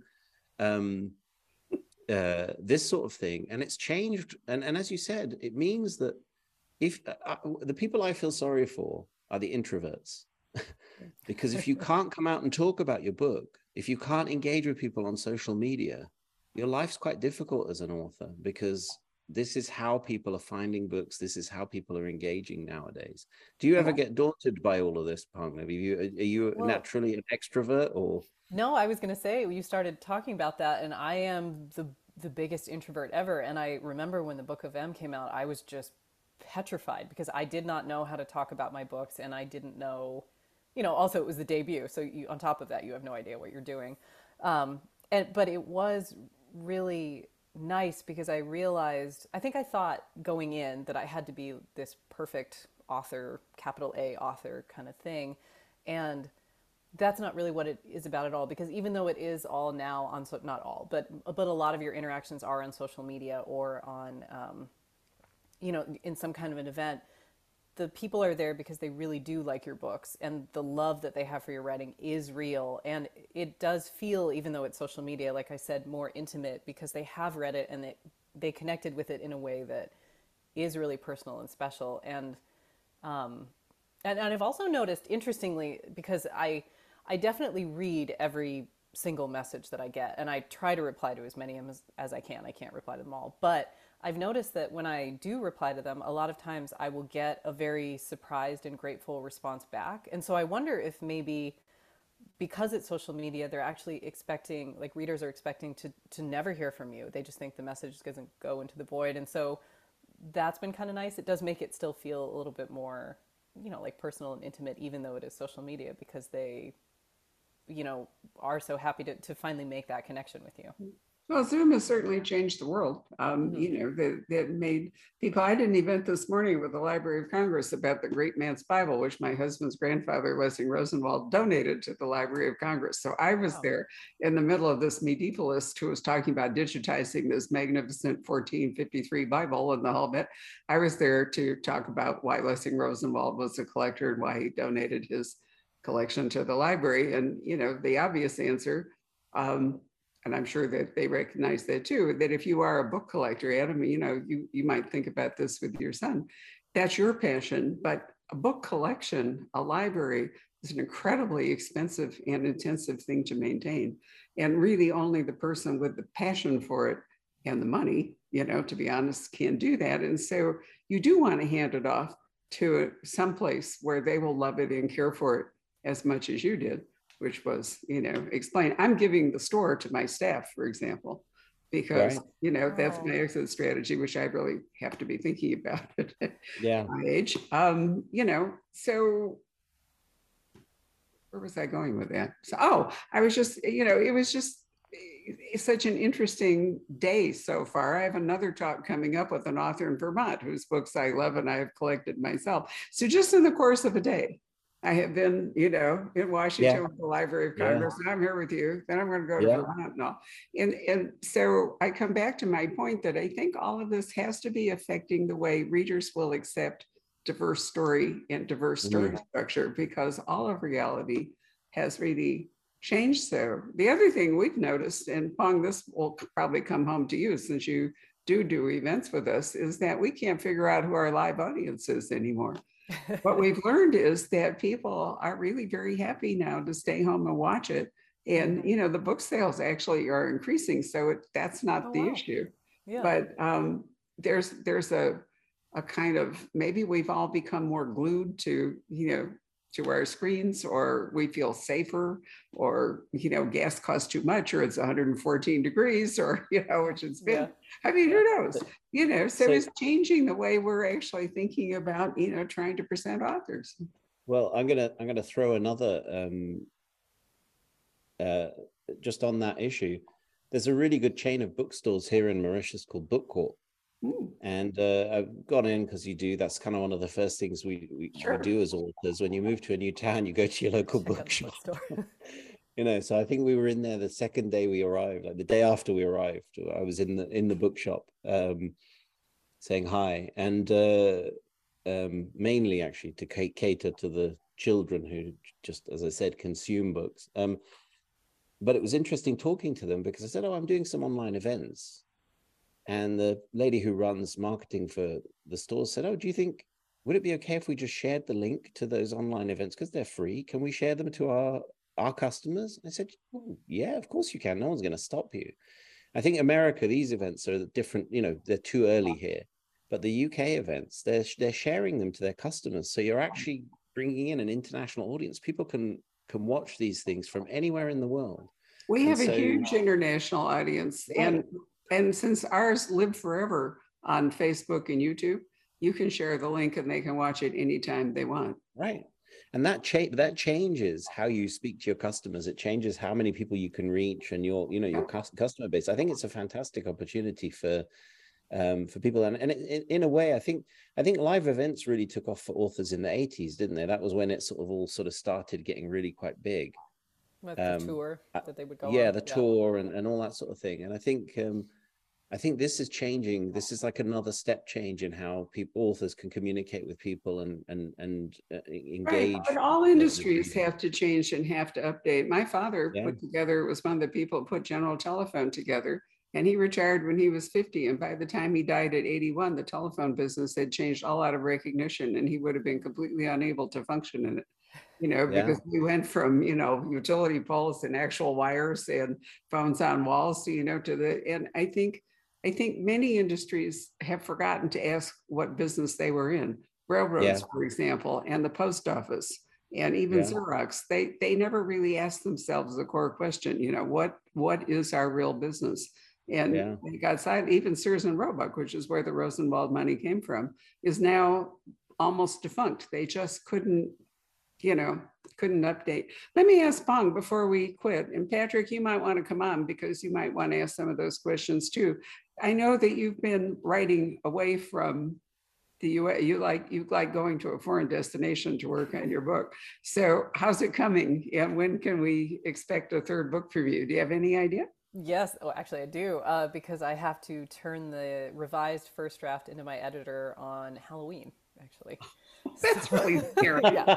this sort of thing, and it's changed. And as you said, it means that if the people I feel sorry for are the introverts, because if you can't come out and talk about your book, if you can't engage with people on social media, your life's quite difficult as an author, because this is how people are finding books. This is how people are engaging nowadays. Do you ever get daunted by all of this, Pong? Are you naturally an extrovert, or? No, I was going to say, you started talking about that, and I am the biggest introvert ever. And I remember when the Book of M came out, I was just petrified, because I did not know how to talk about my books, and I didn't know, you know, also it was the debut. So you, on top of that, you have no idea what you're doing. But it was really nice, because I realized, I think I thought going in that I had to be this perfect author, capital A author kind of thing. And That's not really what it is about at all, because even though it is all now on, so not all, but a lot of your interactions are on social media or on, in some kind of an event. The people are there because they really do like your books, and the love that they have for your writing is real, and it does feel, even though it's social media, like I said, more intimate, because they have read it and they connected with it in a way that is really personal and special. And I've also noticed, interestingly, because I definitely read every single message that I get, and I try to reply to as many as I can. I can't reply to them all, but I've noticed that when I do reply to them, a lot of times I will get a very surprised and grateful response back. And so I wonder if maybe because it's social media, they're actually expecting, like readers are expecting to never hear from you. They just think the message doesn't go into the void. And so that's been kind of nice. It does make it still feel a little bit more, like personal and intimate, even though it is social media, because they, are so happy to finally make that connection with you. Well, Zoom has certainly changed the world. Mm-hmm. That made people. I did an event this morning with the Library of Congress about the Great Man's Bible, which my husband's grandfather, Lessing Rosenwald, donated to the Library of Congress. So I was there in the middle of this medievalist who was talking about digitizing this magnificent 1453 Bible and the whole bit. I was there to talk about why Lessing Rosenwald was a collector and why he donated his collection to the library. And, the obvious answer, and I'm sure that they recognize that too, that if you are a book collector, Adam, you might think about this with your son. That's your passion, but a book collection, a library, is an incredibly expensive and intensive thing to maintain. And really only the person with the passion for it and the money, to be honest, can do that. And so you do want to hand it off to someplace where they will love it and care for it as much as you did, which was, explain. I'm giving the store to my staff, for example, because, that's my exit strategy, which I really have to be thinking about at my age. So where was I going with that? So, I was just, it was just such an interesting day so far. I have another talk coming up with an author in Vermont whose books I love and I have collected myself. So just in the course of a day, I have been, in Washington with the Library of Congress, and I'm here with you. Then I'm going to go to Vermont and all. And so I come back to my point that I think all of this has to be affecting the way readers will accept diverse story and diverse story structure, because all of reality has really changed. So the other thing we've noticed, and Pong, this will probably come home to you since you do events with us, is that we can't figure out who our live audience is anymore. What we've learned is that people are really very happy now to stay home and watch it. And, the book sales actually are increasing. So that's not the issue. Yeah. But there's a kind of, maybe we've all become more glued to, to our screens, or we feel safer, or, gas costs too much, or it's 114 degrees, or, which it's been, I mean, who knows, so it's changing the way we're actually thinking about, trying to present authors. Well, I'm gonna throw another, just on that issue. There's a really good chain of bookstores here in Mauritius called Book Court. And I've gone in because that's kind of one of the first things we do as authors. When you move to a new town, you go to your local bookshop. So I think we were in there the second day we arrived, like the day after we arrived. I was in the bookshop saying hi, and mainly actually to cater to the children who just, as I said, consume books. But it was interesting talking to them, because I said, I'm doing some online events. And the lady who runs marketing for the stores said, would it be okay if we just shared the link to those online events? Because they're free. Can we share them to our customers? I said, yeah, of course you can. No one's going to stop you. I think America, these events are different, they're too early here. But the UK events, they're sharing them to their customers. So you're actually bringing in an international audience. People can watch these things from anywhere in the world. We have a huge international audience. Right. And since ours live forever on Facebook and YouTube, you can share the link and they can watch it anytime they want. Right. And that changes how you speak to your customers. It changes how many people you can reach and your customer base. I think it's a fantastic opportunity for for people. And in a way, I think live events really took off for authors in the 80s, didn't they? That was when it all sort of started getting really quite big. With the tour Uh, that they would go yeah, on. the Yeah. tour and all that sort of thing. And I think this is changing. This is like another step change in how authors can communicate with people and Right, engage but all with industries readers. have to change and have to update. My father Yeah, was one of the people who put General Telephone together, and he retired when he was 50. And by the time he died at 81, the telephone business had changed all out of recognition, and he would have been completely unable to function in it. yeah, Because we went from, utility poles and actual wires and phones on walls to, and I think many industries have forgotten to ask what business they were in. yeah, Railroads, for example, and the post office, and even yeah, Xerox, they never really asked themselves the core question, what is our real business? And yeah, they got silent. Even Sears and Roebuck, which is where the Rosenwald money came from, is now almost defunct. They just you know, couldn't update. Let me ask Pong before we quit. And Patrick, you might want to come on because you might want to ask some of those questions too. I know that you've been writing away from the US. You like going to a foreign destination to work on your book. So how's it coming? And when can we expect a third book from you? Do you have any idea? Yes, oh, actually, I do, because I have to turn the revised first draft into my editor on Halloween, actually. That's So, really scary. yeah,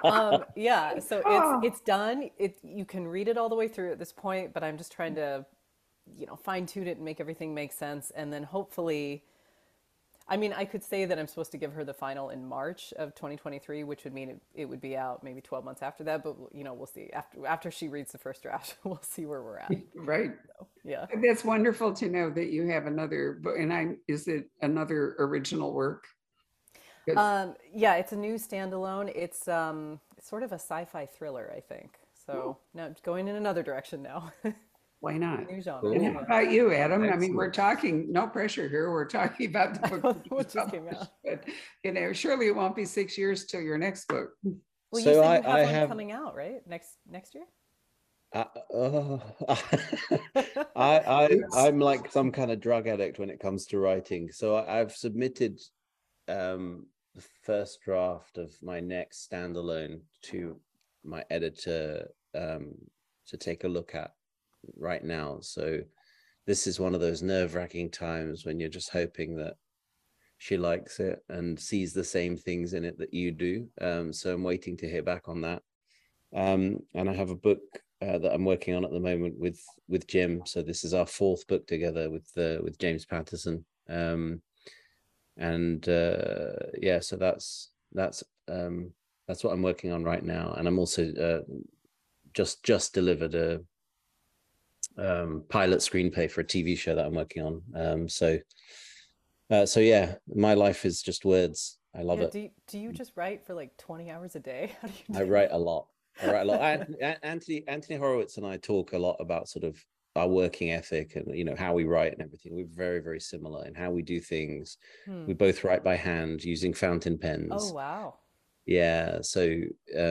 yeah. So it's Oh, it's done. You can read it all the way through at this point, but I'm just trying to, fine tune it and make everything make sense, and then hopefully, I mean, I could say that I'm supposed to give her the final in March of 2023, which would mean it would be out maybe 12 months after that. But we'll see. After she reads the first draft, we'll see where we're at. right. So, yeah. That's wonderful to know that you have another book. And is it another original work? Yeah, it's a new standalone. It's sort of a sci-fi thriller, I think. So now it's going in another direction now. Why not? New genre. And cool, how Yeah. about you, Adam? I mean, we're excellent. talking, no pressure here. We're talking about the book that What just just came out? published, but surely it won't be 6 years till your next book. Well, you So said I you have I one have coming out, right? Next year? oh, I'm like some kind of drug addict when it comes to writing. So I've submitted the first draft of my next standalone to my editor to take a look at right now. So this is one of those nerve-wracking times when you're just hoping that she likes it and sees the same things in it that you do. So I'm waiting to hear back on that. And I have a book that I'm working on at the moment with Jim. So this is our fourth book together with James Patterson. And yeah, so that's what I'm working on right now. And I'm also just delivered a pilot screenplay for a TV show that I'm working on. So yeah, my life is just words. I love Yeah. it. Do you just write for like 20 hours a day? How do you I do write it? a lot. I write a lot. Anthony Horowitz and I talk a lot about sort of our working ethic and how we write and everything. We're very, very similar in how we do things. Hmm. We both write by hand using fountain Oh, pens. wow. Yeah. So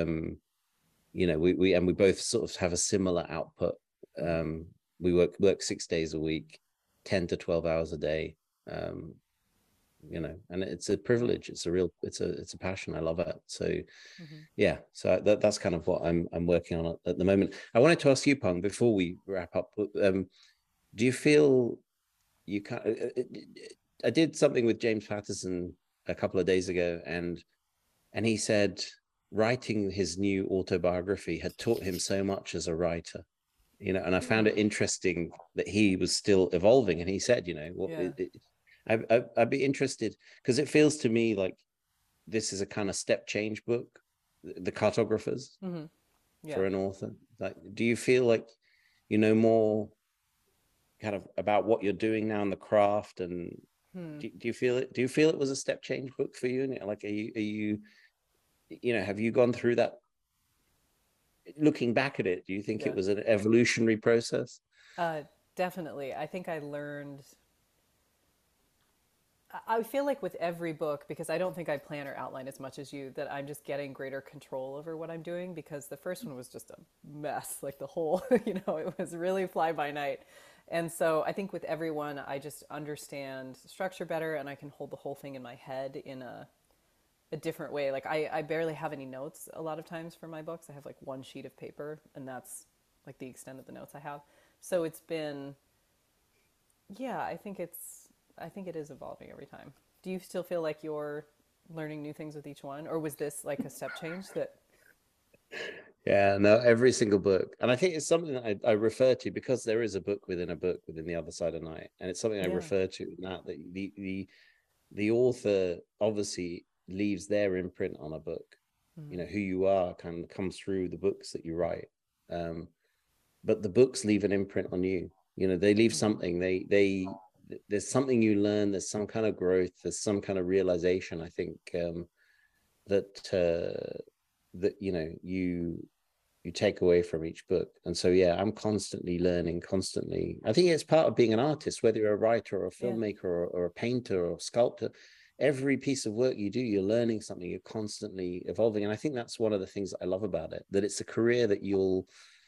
we both sort of have a similar output. Hmm. We work 6 days a week, 10 to 12 hours a day. Um, and it's a privilege. It's a passion. I love it. So Hmm. yeah, so that's kind of what I'm working on at the moment. I wanted to ask you, Pung, before we wrap up, do you feel you can I did something with James Patterson a couple of days ago, and he said writing his new autobiography had taught him so much as a writer. And I found it interesting that he was still evolving. And he said, Yeah. I'd be interested because it feels to me like this is a kind of step change book, the cartographers Hmm. for Yeah. an author. Like, do you feel like you know more kind of about what you're doing now in the craft, and Hmm. do you feel it? Do you feel it was a step change book for you? And like, have you gone through that? Looking back at it, do you think it Yeah. was an evolutionary process? Uh, Definitely. I think I learned. I feel like with every book, because I don't think I plan or outline as much as you, that I'm just getting greater control over what I'm doing. Because the first one was just a mess, like the whole, it was really fly by night. And so I think with everyone, I just understand structure better and I can hold the whole thing in my head in a different way. Like I barely have any notes a lot of times for my books. I have like one sheet of paper and that's like the extent of the notes I have. So it's been, yeah, I think it is evolving every time. Do you still feel like you're learning new things with each one, or was this like a step change that? Yeah, no, every single book. And I think it's something that I refer to because there is a book within The Other Side of Night. And it's something I Yeah. refer to in that the author obviously leaves their imprint on a book. You know, who you are kind of comes through the books that you write. But the books leave an imprint on you. You know, they leave something. There's something you learn. There's some kind of growth. There's some kind of realization. I think that you know you take away from each book. And so yeah, I'm constantly learning, constantly. I think it's part of being an artist, whether you're a writer or a filmmaker or a painter or a sculptor. Every piece of work you do, you're learning something, you're constantly evolving. And I think that's one of the things that I love about it, that it's a career that you'll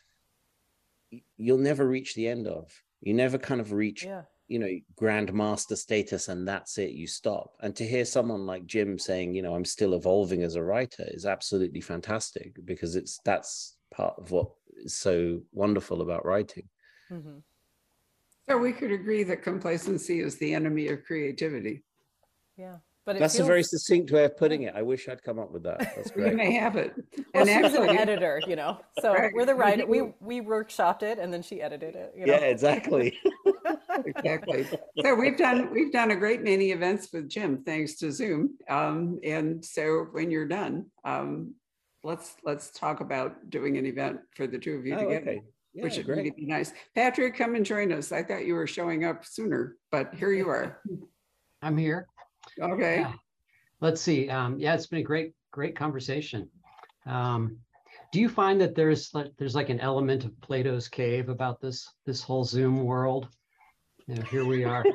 never reach the end of. You never kind of reach you know, grandmaster status and that's it, you stop. And to hear someone like Jim saying, you know, I'm still evolving as a writer is absolutely fantastic, because that's part of what is so wonderful about writing. Mm-hmm. So we could agree that complacency is the enemy of creativity. Yeah. But that's a very succinct way of putting it. I wish I'd come up with that. That's great. You may have it. Well, And she was an actually, editor, you know, so Right. we're the writer. We workshopped it and then she edited it. You know? Yeah, exactly. exactly. So we've done a great many events with Jim thanks to Zoom. And so when you're done, let's talk about doing an event for the two of you together. Okay. Yeah, which would great. really be nice. Patrick, come and join us. I thought you were showing up sooner, but here you are. I'm here. Okay. Yeah. Let's see. Yeah, it's been a great conversation. Do you find that there's like an element of Plato's cave about this whole Zoom world? You know, here we are.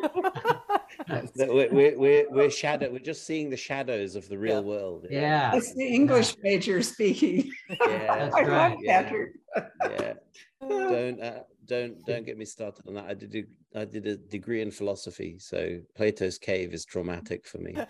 We're just seeing the shadows of the real world. Yeah. That's the English major speaking. Yeah, That's I right. love Patrick. Yeah. Don't get me started on that. I did a degree in philosophy, so Plato's cave is traumatic for me.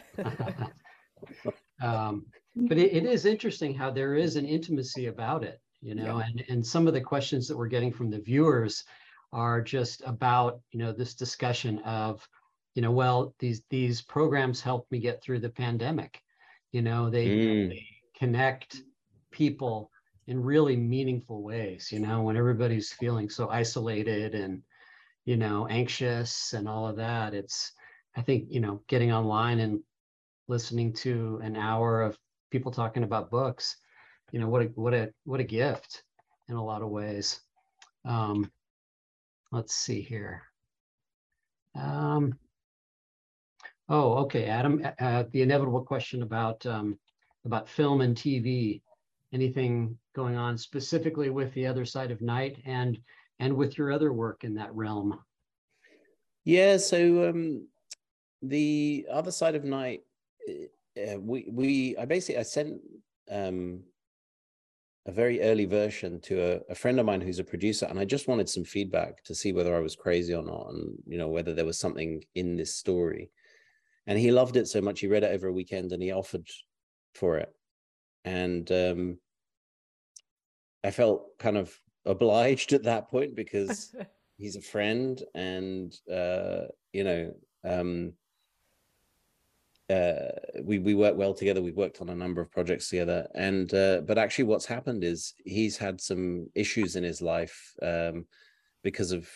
But it is interesting how there is an intimacy about it, you know, and some of the questions that we're getting from the viewers are just about, you know, this discussion of, you know, well, these programs helped me get through the pandemic. You know, they connect people in really meaningful ways, you know, when everybody's feeling so isolated and, you know, anxious and all of that. I think, you know, getting online and listening to an hour of people talking about books, you know, what a gift in a lot of ways. Let's see here. Oh, okay, Adam, the inevitable question about film and TV. Anything going on specifically with The Other Side of Night and with your other work in that realm? Yeah, so The Other Side of Night, I sent a very early version to a friend of mine who's a producer, and I just wanted some feedback to see whether I was crazy or not, and you know, whether there was something in this story. And he loved it so much, he read it over a weekend and he offered for it. And I felt kind of obliged at that point because he's a friend, and you know, we work well together. We've worked on a number of projects together, and but actually what's happened is he's had some issues in his life because of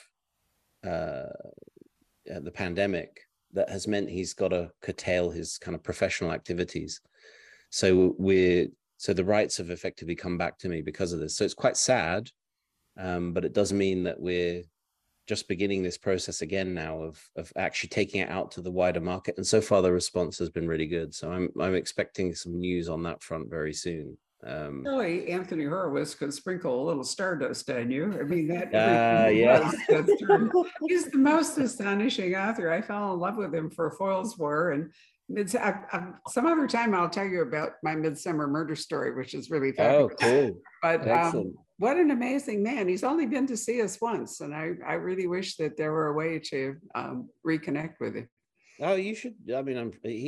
the pandemic that has meant he's got to curtail his kind of professional activities. So the rights have effectively come back to me because of this. So it's quite sad, but it does mean that we're just beginning this process again now of actually taking it out to the wider market. And so far the response has been really good. So I'm expecting some news on that front very soon. Really, Anthony Horowitz could sprinkle a little stardust on you. I mean, that yeah. He's the most astonishing author. I fell in love with him for Foyle's War, and some other time I'll tell you about my Midsummer Murder Story, which is really Oh, fabulous. cool. But Excellent. what an amazing man. He's only been to see us once, and I really wish that there were a way to reconnect with him. Oh, you should. I mean,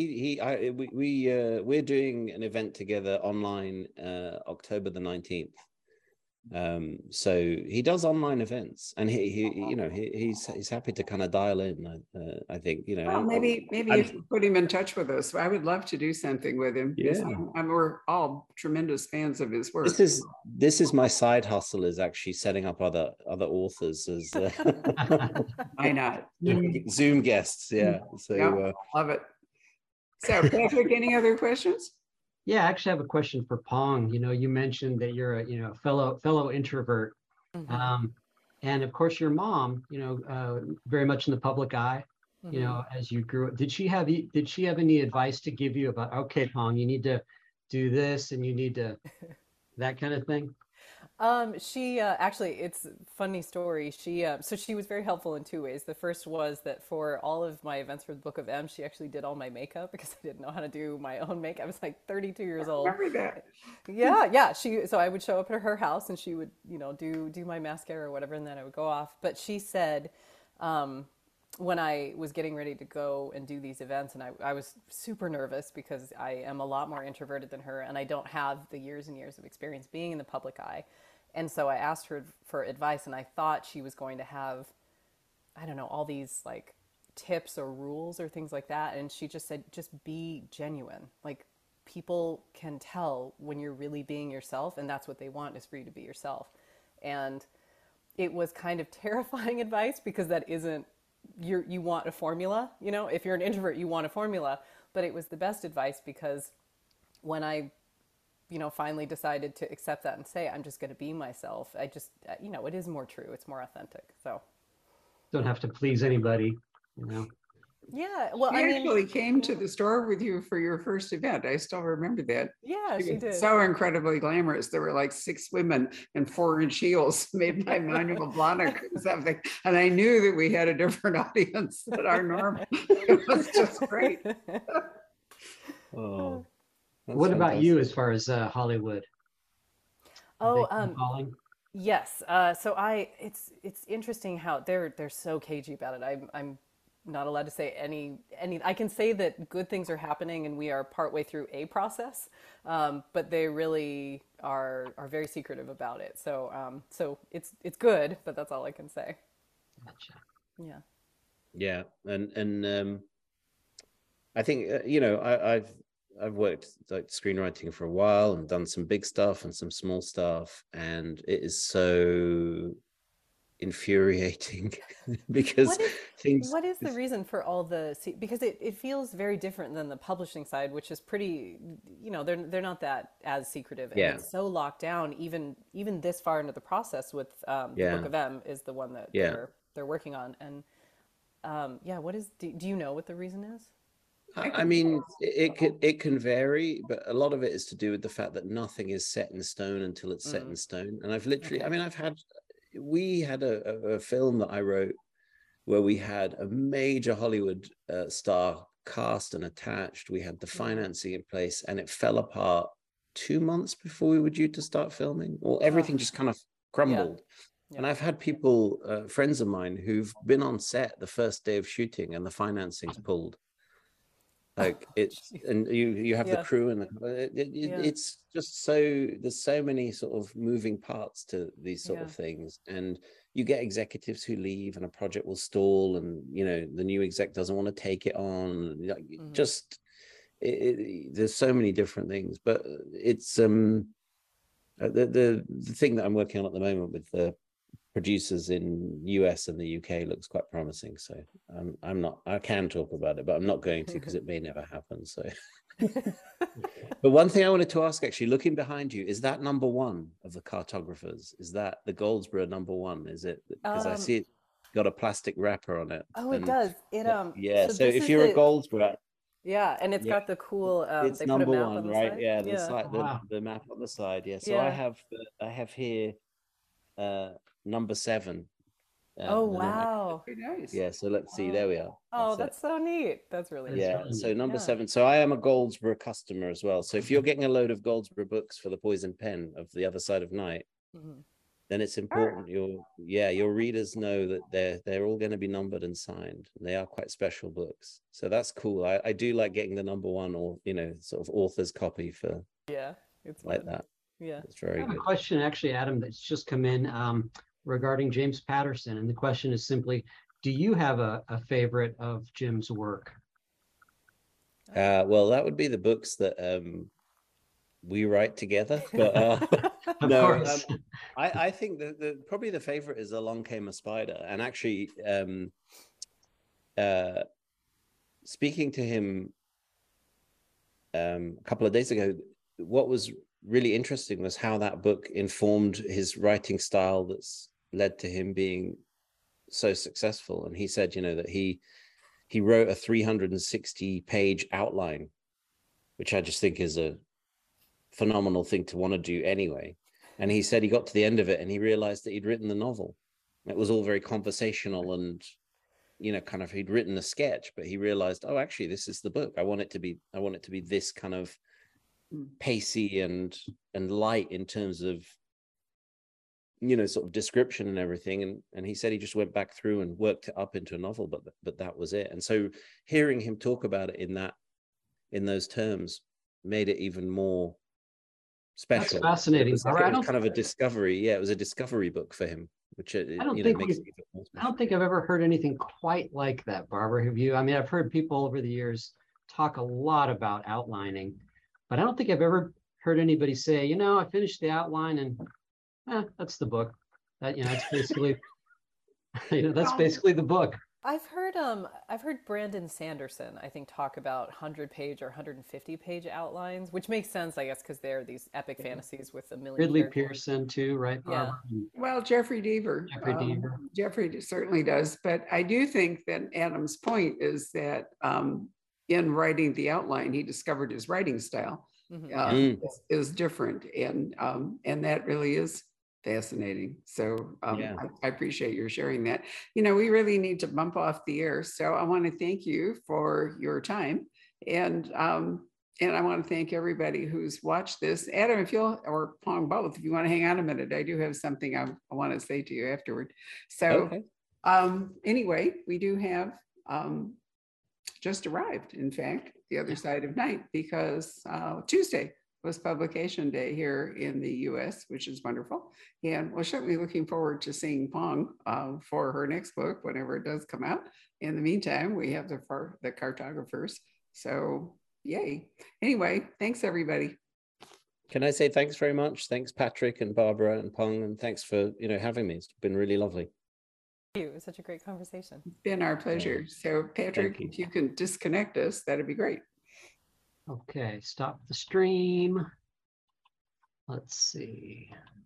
we're doing an event together online, October the 19th. So he does online events, and he's happy to kind of dial in. I think, Well, maybe you can put him in touch with us. I would love to do something with him. Yeah. We're all tremendous fans of his work. This is my side hustle, is actually setting up other authors as Why not? Zoom guests. Yeah. So Yep, love it. So Patrick, any other questions? Yeah, I actually have a question for Pong. You mentioned that you're a fellow introvert. Mm-hmm. And of course your mom, very much in the public eye, Mm-hmm. as you grew up. Did she have any advice to give you about, okay, Pong, you need to do this and you need to, that kind of thing? She actually, it's a funny story. So she was very helpful in two ways. The first was that for all of my events for the Book of M, she actually did all my makeup because I didn't know how to do my own makeup. I was like 32 years old. Remember that? Yeah. So I would show up at her house and she would, do my mascara or whatever, and then I would go off. But she said, when I was getting ready to go and do these events, and I was super nervous because I am a lot more introverted than her, and I don't have the years and years of experience being in the public eye. And so I asked her for advice, and I thought she was going to have, I don't know, all these like tips or rules or things like that. And she just said, just be genuine. Like, people can tell when you're really being yourself, and that's what they want, is for you to be yourself. And it was kind of terrifying advice because that isn't, you want a formula, if you're an introvert, you want a formula, but it was the best advice because when I finally decided to accept that and say, I'm just going to be myself, I just, it is more true. It's more authentic. So Don't have to please anybody. yeah, well, She actually came to the store with you for your first event. I still remember that. Yeah, she did. So incredibly glamorous. There were like 6 women in 4-inch heels made by Manuel Blahnik or something. And I knew that we had a different audience than our normal. It was just great. Oh, what about you as far as Hollywood? Oh, calling? yes. So it's interesting how they're so cagey about it. I'm not allowed to say any. I can say that good things are happening and we are partway through a process, but they really are very secretive about it. So it's good, but that's all I can say. Gotcha. Yeah. Yeah, and I think I've worked like screenwriting for a while and done some big stuff and some small stuff, and it is so infuriating because what is the reason for all the, because it feels very different than the publishing side, which is pretty, they're not that as secretive, and it's so locked down even this far into the process with the Book of M is the one that they're working on. And what is, do you know what the reason is? I mean, it can vary, but a lot of it is to do with the fact that nothing is set in stone until it's set in stone. And I've literally, we had a film that I wrote where we had a major Hollywood star cast and attached. We had the financing in place, and it fell apart 2 months before we were due to start filming. Well, everything just kind of crumbled. Yeah. And I've had people, friends of mine, who've been on set the first day of shooting and the financing's pulled. Like it's, and you have the crew, and it's just there's so many sort of moving parts to these sort of things, and you get executives who leave and a project will stall, and the new exec doesn't want to take it on. Like, just there's so many different things, but it's the thing that I'm working on at the moment with the producers in US and the UK looks quite promising. So I can talk about it, but I'm not going to because it may never happen. So, but one thing I wanted to ask, actually, looking behind you, is that number 1 of the cartographers? Is that the Goldsboro number 1? Is it? Because I see it got a plastic wrapper on it. Oh, it does. So if you're a Goldsboro. Yeah, and it's got the cool. It's they number put a map 1, on the right? side. Yeah, the map on the side. Yeah. So I have here number 7, Oh, and then wow. Very nice. yeah, so let's see. There we are. Oh, It. that's so neat. That's really That is neat. Yeah. really So neat. number Yeah. 7. So I am a Goldsboro customer as well. So if you're getting a load of Goldsboro books for the Poison Pen of The Other Side of Night, Mhm. then it's important your readers know that they're all going to be numbered and signed. They are quite special books. So that's cool. I do like getting the number 1 or sort of author's copy for Yeah, it's like fun. that. Yeah. It's I very have a good. question, actually, Adam, that's just come in regarding James Patterson. And the question is simply, do you have a favorite of Jim's work? Well, that would be the books that we write together. But Of no, course. I think the probably the favorite is Along Came a Spider. And actually, speaking to him a couple of days ago, what was really interesting was how that book informed his writing style that's led to him being so successful. And he said, that he wrote a 360-page outline, which I just think is a phenomenal thing to want to do anyway. And he said he got to the end of it and he realized that he'd written the novel. It was all very conversational and kind of he'd written a sketch, but he realized, oh, actually, this is the book. I want it to be this kind of pacey and light in terms of sort of description and everything. And he said he just went back through and worked it up into a novel, but that was it. And so hearing him talk about it in those terms made it even more special. That's fascinating. It was kind of a discovery. Yeah, it was a discovery book for him, which makes it even more special. I don't think I've ever heard anything quite like that, Barbara. Have you? I mean, I've heard people over the years talk a lot about outlining, but I don't think I've ever heard anybody say, I finished the outline and that's the book. That it's basically that's basically the book. I've heard Brandon Sanderson, I think, talk about 100-page or 150-page outlines, which makes sense, I guess, because they're these epic fantasies with a million Ridley characters. Pearson too, right, Barbara? Yeah. Well, Jeffrey Deaver. Jeffrey certainly does. But I do think that Adam's point is that in writing the outline, he discovered his writing style is different. And that really is fascinating. So I appreciate your sharing that. We really need to bump off the air. So I want to thank you for your time. And I want to thank everybody who's watched this. Adam, or Pong, both, if you want to hang on a minute, I do have something I want to say to you afterward. So anyway, we do have just arrived, in fact, The Other Side of Night, because Tuesday was publication day here in the US, which is wonderful. And we're certainly looking forward to seeing Pong for her next book, whenever it does come out. In the meantime, we have the Cartographers. So yay. Anyway, thanks everybody. Can I say thanks very much? Thanks, Patrick and Barbara and Pong, and thanks for having me. It's been really lovely. Thank you. It was such a great conversation. It's been our pleasure. So Patrick, if you can disconnect us, that'd be great. Okay, stop the stream. Let's see.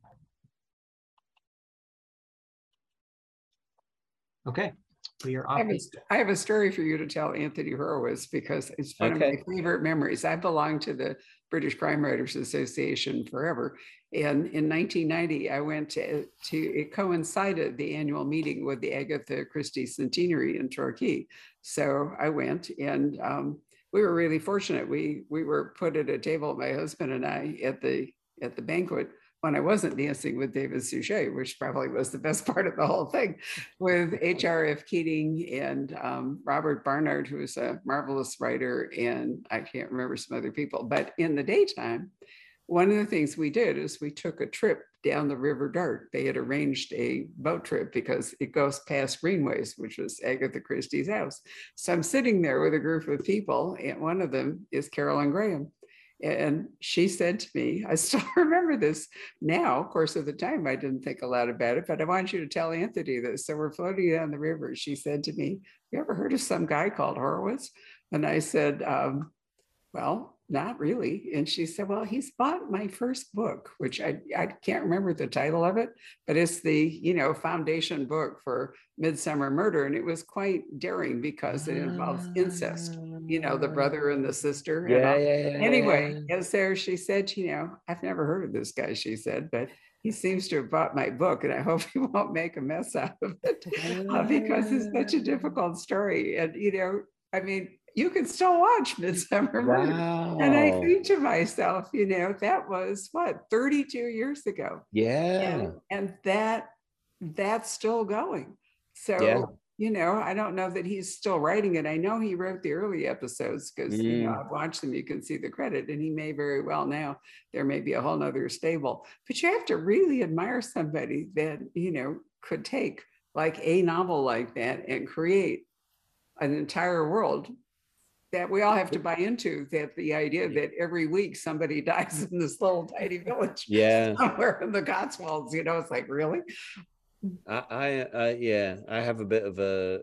Okay, we are off. I have a story for you to tell, Anthony Horowitz, because it's one of my favorite memories. I belonged to the British Crime Writers Association forever. And in 1990, I went to it coincided the annual meeting with the Agatha Christie centenary in Torquay. So I went, and we were really fortunate. We were put at a table, my husband and I, at the banquet when I wasn't dancing with David Suchet, which probably was the best part of the whole thing, with H.R.F. Keating and Robert Barnard, who is a marvelous writer, and I can't remember some other people. But in the daytime, one of the things we did is we took a trip down the River Dart. They had arranged a boat trip because it goes past Greenways, which was Agatha Christie's house. So I'm sitting there with a group of people, and one of them is Carolyn Graham. And she said to me, I still remember this now. Of course, at the time, I didn't think a lot about it, but I want you to tell Anthony this. So we're floating down the river. She said to me, you ever heard of some guy called Horowitz? And I said, well, not really. And she said, well, he's bought my first book, which I can't remember the title of it, but it's the, foundation book for Midsummer Murder. And it was quite daring because it involves incest, the brother and the sister. Yeah. Anyway, and so she said, I've never heard of this guy, she said, but he seems to have bought my book, and I hope he won't make a mess out of it because it's such a difficult story. And, I mean, you can still watch Midsummer Murders. And I Wow. think to myself, that was what, 32 years ago. Yeah. And that's still going. Yeah. So, I don't know that he's still writing it. I know he wrote the early episodes because, I've watched them. You can see the credit, and he may very well now. There may be a whole nother stable, but you have to really admire somebody that, could take like a novel like that and create an entire world that we all have to buy into, that the idea that every week somebody dies in this little tiny village somewhere in the Cotswolds, it's like, really? I have a bit of a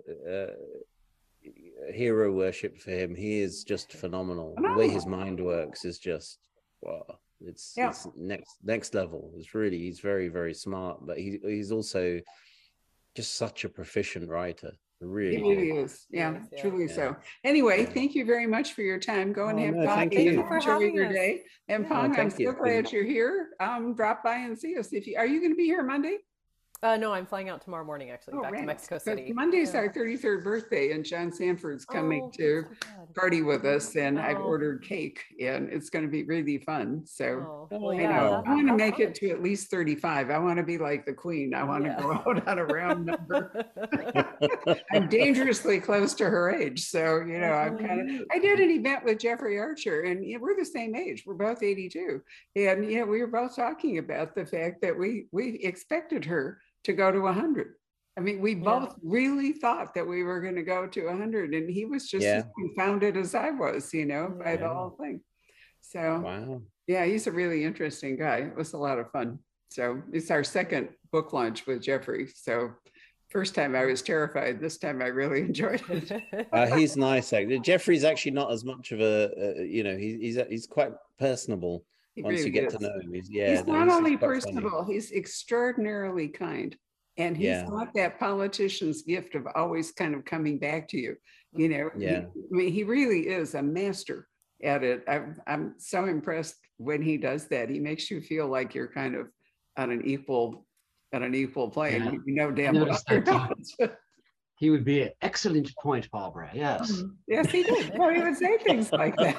hero worship for him. He is just phenomenal. The way his mind works is just, wow. It's next level. He's very, very smart, but he's also just such a proficient writer. Really, he really is. Yeah, truly so. Anyway, thank you very much for your time. Go and have fun. Thank you for enjoy having your us. day. And Pong, I'm so glad you're here. Drop by and see us. Are you going to be here Monday? No, I'm flying out tomorrow morning, actually, back to Mexico City. Monday's our 33rd birthday, and John Sanford's coming to party with us, and I've ordered cake, and it's going to be really fun. So I want to make it to at least 35. I want to be like the queen. I want to go out on a round number. I'm dangerously close to her age. So, I did an event with Jeffrey Archer, and we're the same age. We're both 82. And, we were both talking about the fact that we expected her to go to 100. I mean, we both really thought that we were going to go to 100, and he was just as confounded as I was, by the whole thing. So, he's a really interesting guy. It was a lot of fun. So it's our second book launch with Jeffrey. So first time I was terrified. This time I really enjoyed it. He's nice. Jeffrey's actually not as much of he's quite personable. Once really you get to know him, he's not only personable, he's extraordinarily kind, and he's got that politician's gift of always kind of coming back to you. He really is a master at it. I'm so impressed when he does that. He makes you feel like you're kind of on an equal plane. Damn well. He would be an excellent point, Barbara. Yes. Yes, he did. Well, he would say things like that.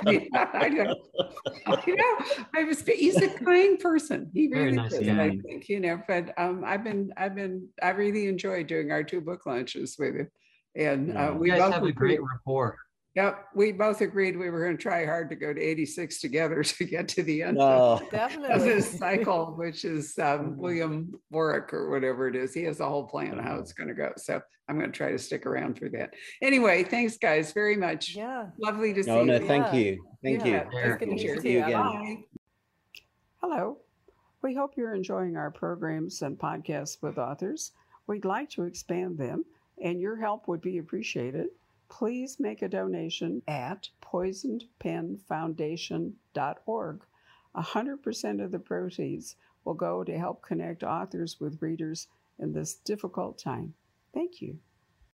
He's a kind person. He really is, I think, but I really enjoyed doing our 2 book launches with him. And we guys both have a great rapport. Yep, we both agreed we were going to try hard to go to 86 together to get to the end of this cycle, which is William Warwick or whatever it is. He has a whole plan of how it's going to go. So I'm going to try to stick around for that. Anyway, thanks, guys, very much. Yeah. Lovely to see you. No, thank you. Thank you. It's good to see you again. Bye. Hello. We hope you're enjoying our programs and podcasts with authors. We'd like to expand them, and your help would be appreciated. Please make a donation at poisonedpenfoundation.org. 100% of the proceeds will go to help connect authors with readers in this difficult time. Thank you.